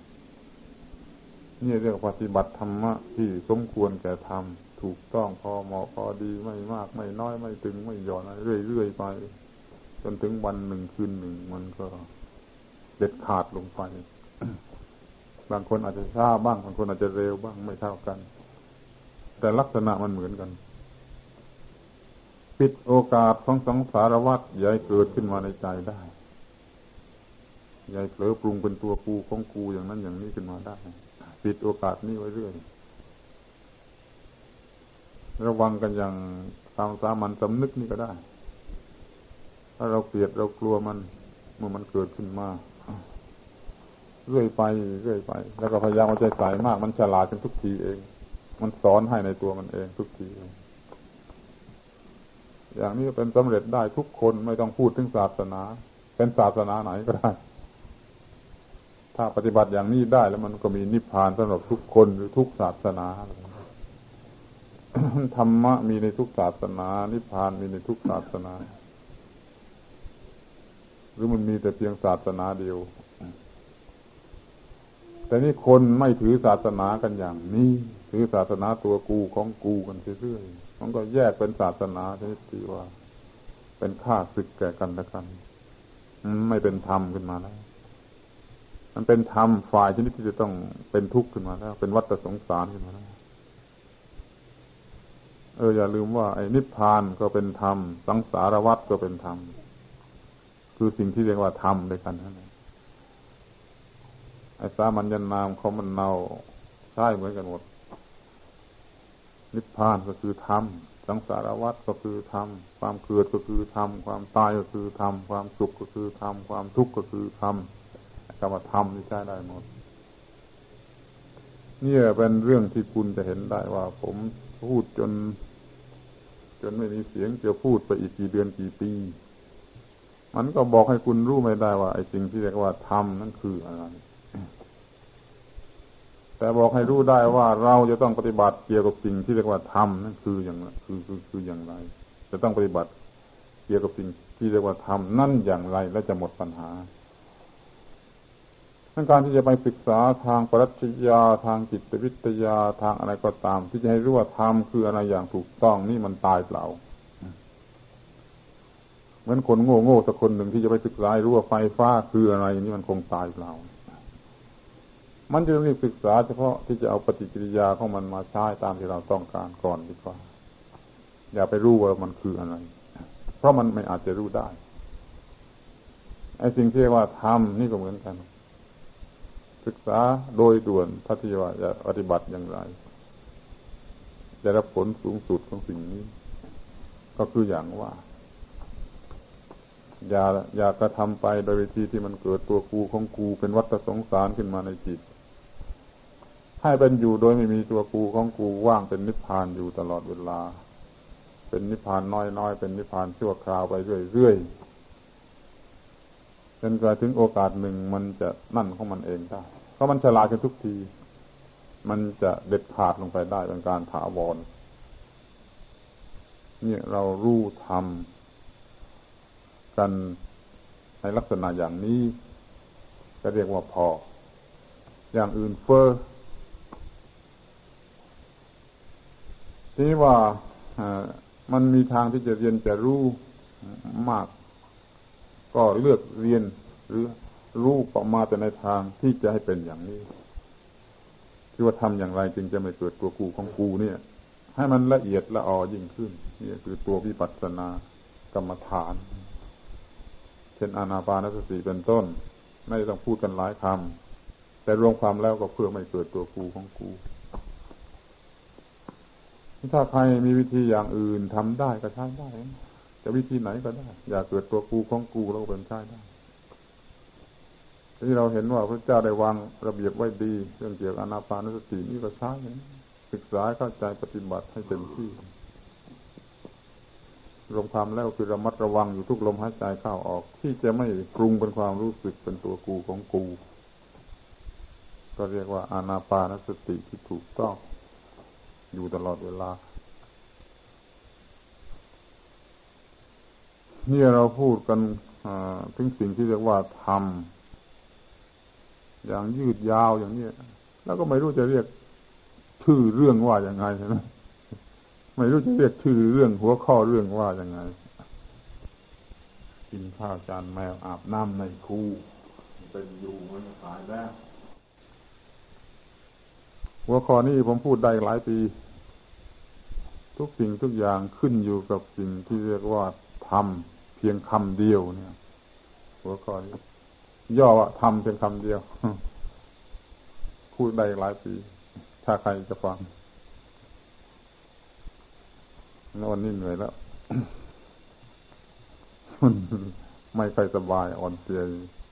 Speaker 1: นี่เรียกปฏิบัติธรรมะที่สมควรแก่ธรรมถูกต้องพอเหมาะพอดีไม่มากไม่น้อยไม่ตึงไม่หย่อนเรื่อยๆไปจนถึงวันหนึ่งคืนหนึ่งมันก็เด็ดขาดลงไป บางคนอาจจะช้าบ้างบางคนอาจจะเร็วบ้างไม่เท่ากันแต่ลักษณะมันเหมือนกันปิดโอกาสของสังสารวัฏอย่าให้เกิดขึ้นมาในใจได้อย่าให้เผลอปรุงเป็นตัวกูของกูอย่างนั้นอย่างนี้ขึ้นมาได้ปิดโอกาสนี้ไว้เรื่อยระวังกันอย่างตามสามัญสำนึกนี่ก็ได้ถ้าเราเกลียดเรากลัวมันเมื่อมันเกิดขึ้นมาเรื่อยไปเรื่อยไปแล้วก็พยายามเอาใจใส่มากมันฉลาดกันทุกทีเองมันสอนให้ในตัวมันเองทุกทีเองอย่างนี้เป็นสำเร็จได้ทุกคนไม่ต้องพูดถึงศาสนาเป็นศาสนาไหนก็ได้ถ้าปฏิบัติอย่างนี้ได้แล้วมันก็มีนิพพานสำหรับทุกคนหรือทุกศาสนาธรรมะมีในทุกศาสนานิพพานมีในทุกศาสนาหรือมันมีแต่เพียงศาสนาเดียวแต่นี่คนไม่ถือศาสนากันอย่างนี้ถือศาสนาตัวกูของกูกันเรื่อยๆมันก็แยกเป็นศาสนาชนิดที่ว่าเป็นข้าศึกแก่กันและกันไม่เป็นธรรมขึ้นมาแล้วมันเป็นธรรมฝ่ายชนิดที่จะต้องเป็นทุกข์ขึ้นมาแล้วเป็นวัฏสงสารขึ้นมาแล้วเอออย่าลืมว่าไอ้นิพพานก็เป็นธรรมสังสารวัฏก็เป็นธรรมคือสิ่งที่เรียกว่าธรรมด้วยกันนั่นเองไอ้สามัญญนามเขามันเนาใช่เหมือนกันหมดนิพพานก็คือธรรมสังสารวัฏก็คือธรรมความเกิดก็คือธรรมความตายก็คือธรรมความสุขก็คือธรรมความทุกข์ก็คือธรรมคำว่าธรรมนี่ใช้ได้หมดนี่เป็นเรื่องที่คุณจะเห็นได้ว่าผมพูดจนจนไม่มีเสียงจะพูดไปอีกกี่เดือนกี่ปีมันก็บอกให้คุณรู้ไม่ได้ว่าไอ้สิ่งที่เรียกว่าธรรมนั่นคืออะไรแต่บอกให้รู้ได้ว่าเราจะต้องปฏิบัติเกี่ยวกับสิ่งที่เรียกว่าธรรมนั่นคืออย่างคือคือคืออย่างไรจะต้องปฏิบัติเกี่ยวกับสิ่งที่เรียกว่าธรรมนั่นอย่างไรและจะหมดปัญหาการที่จะไปศึกษาทางปรัชญาทางจิตวิทยาทางอะไรก็ตามที่จะให้รู้ว่าธรรมคืออะไรอย่างถูกต้องนี่มันตายเปล่าเหมือนคนโง่ๆสักคนหนึ่งที่จะไปศึกษารู้ว่าไฟฟ้าคืออะไรนี่มันคงตายเปล่ามันจะรีบศึกษาเฉพาะที่จะเอาปฏิกิริยาของมันมาใช้ตามที่เราต้องการก่อนดีกว่าอย่าไปรู้ว่ามันคืออะไรเพราะมันไม่อาจจะรู้ได้ไอ้สิ่งที่เรียกว่าธรรมนี่ก็เหมือนกันศึกษาโดยด่วนถ้าที่ว่าจะปฏิบัติอย่างไรจะรับผลสูงสุดของสิ่งนี้ก็คืออย่างว่าอย่าอย่ากระทำไปโดยวิธีที่มันเกิดตัวกูของกูเป็นวัฏสงสารขึ้นมาในจิตให้เป็นอยู่โดยไม่มีตัวกูของกูว่างเป็นนิพพานอยู่ตลอดเวลาเป็นนิพพานน้อยๆเป็นนิพพานชั่วคราวไปเรื่อยๆจนกระทั่งถึงโอกาสหนึ่งมันจะนั่นของมันเองได้เพราะมันฉลาดกันทุกทีมันจะเด็ดขาดลงไปได้เป็นการถาวรนี่เรารู้ธรรมกันในลักษณะอย่างนี้ก็เรียกว่าพออย่างอื่นเฟ้อทีนี้ว่ามันมีทางที่จะเรียนจะรู้มากก็เลือกเรียนหรือรู้ประมาณแต่ในทางที่จะให้เป็นอย่างนี้ที่ว่าทำอย่างไรจึงจะไม่เกิดตัวกูของกูเนี่ยให้มันละเอียดละออยิ่งขึ้นนี่คือตัววิปัสสนากรรมฐานเช่นอานาปานสติเป็นต้นไม่ต้องพูดกันหลายคำแต่รวมความแล้วก็เพื่อไม่เกิดตัวกูของกูถ้าใครมีวิธีอย่างอื่นทำได้ก็ใช้ได้จะวิธีไหนก็ได้อย่าเกิดตัวกูของกูแล้วก็เป็นใช้ได้ที่เราเห็นว่าพระเจ้าได้วางระเบียบไว้ดีเรื่องเกี่ยวกับอานาปานสตินี่ก็ใช้ศึกษาเข้าใจปฏิบัติให้เต็มที่รวมความแล้วคือระมัดระวังอยู่ทุกลมหายใจเข้าออกที่จะไม่ปรุงเป็นความรู้สึกเป็นตัวกูของกูก็เรียกว่าอานาปานสติที่ถูกต้องอยู่ตลอดเวลานี่เราพูดกันถึงสิ่งที่เรียกว่าธรรมอย่างยืดยาวอย่างนี้แล้วก็ไม่รู้จะเรียกชื่อเรื่องว่าอย่างไงใช่ไหมไม่รู้จะเรียกชื่อเรื่องหัวข้อเรื่องว่าอย่างไงกินข้าวจานแมวอาบน้ำในคูเป็นอยู่มันตายแล้วหัวข้อนี้ผมพูดได้หลายปีทุกสิ่งทุกอย่างขึ้นอยู่กับสิ่งที่เรียกว่าธรรมเพียงคำเดียวเนี่ยหัวข้อนี้ย่อว่าธรรมเพียงคำเดียวพูดได้หลายปีถ้าใครจะฟังวันนี้เหนื่อยแล้ว ไม่ค่อยสบายอ่อนเพลีย